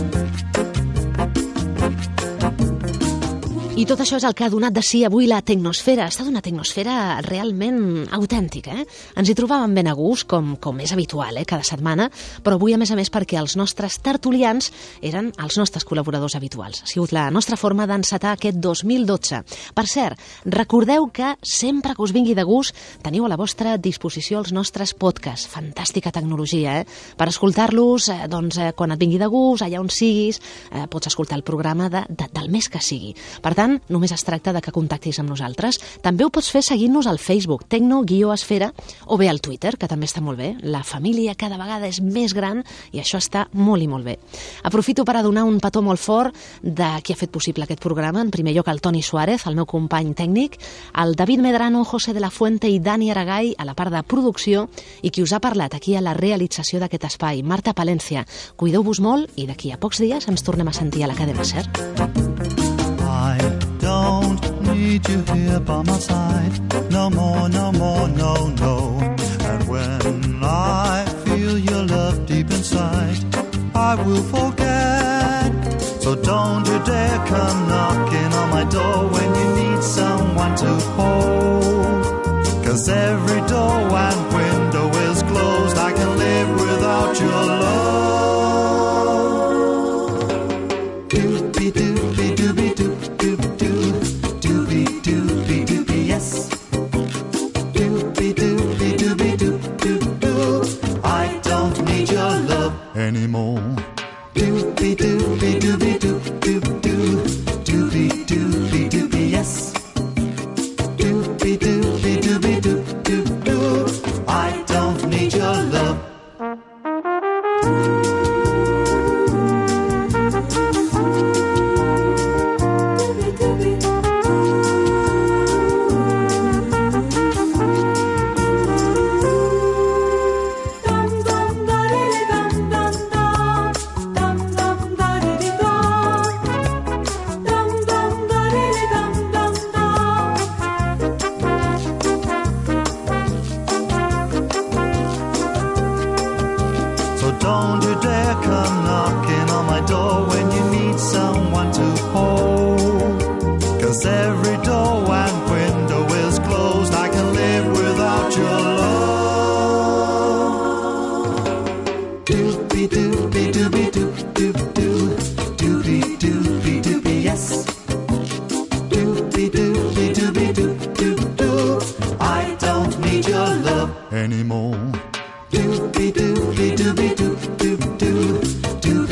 I tot això és el que ha donat de si avui la tecnosfera. Ha estat una tecnosfera realment autèntica, eh? Ens hi trobàvem ben a gust, com, com és habitual, eh? Cada setmana, però avui, a més a més, perquè els nostres tertulians eren els nostres col·laboradors habituals. Ha sigut la nostra forma d'encetar aquest dos mil dotze. Per cert, recordeu que sempre que us vingui de gust teniu a la vostra disposició els nostres podcasts. Fantàstica tecnologia, eh? Per escoltar-los, eh, doncs, eh, quan et vingui de gust, allà on siguis, eh, pots escoltar el programa de, de, del mes que sigui. Per tant, només es tracta de que contactis amb nosaltres. També ho pots fer seguint-nos al Facebook, Tecno-Esfera, o bé al Twitter, que també està molt bé. La família cada vegada és més gran i això està molt i molt bé. Aprofito per a donar un petó molt fort de qui ha fet possible aquest programa. En primer lloc, el Toni Suárez, el meu company tècnic, el David Medrano, José de la Fuente i Dani Aragay a la part de producció, i qui us ha parlat aquí a la realització d'aquest espai, Marta Palencia. Cuideu-vos molt i d'aquí a pocs dies ens tornem a sentir a la cadena SER. I don't need you here by my side. No more, no more, no, no. And when I feel your love deep inside, I will forget. So don't you dare come knocking on my door when you need someone to hold. 'Cause every door and window is closed. I can live without your love. Doobie doobie doobie doo. Anymore. Doobie doobie doobie doo doo doo. love anymore. Doobie doobie doobie doo doo doo.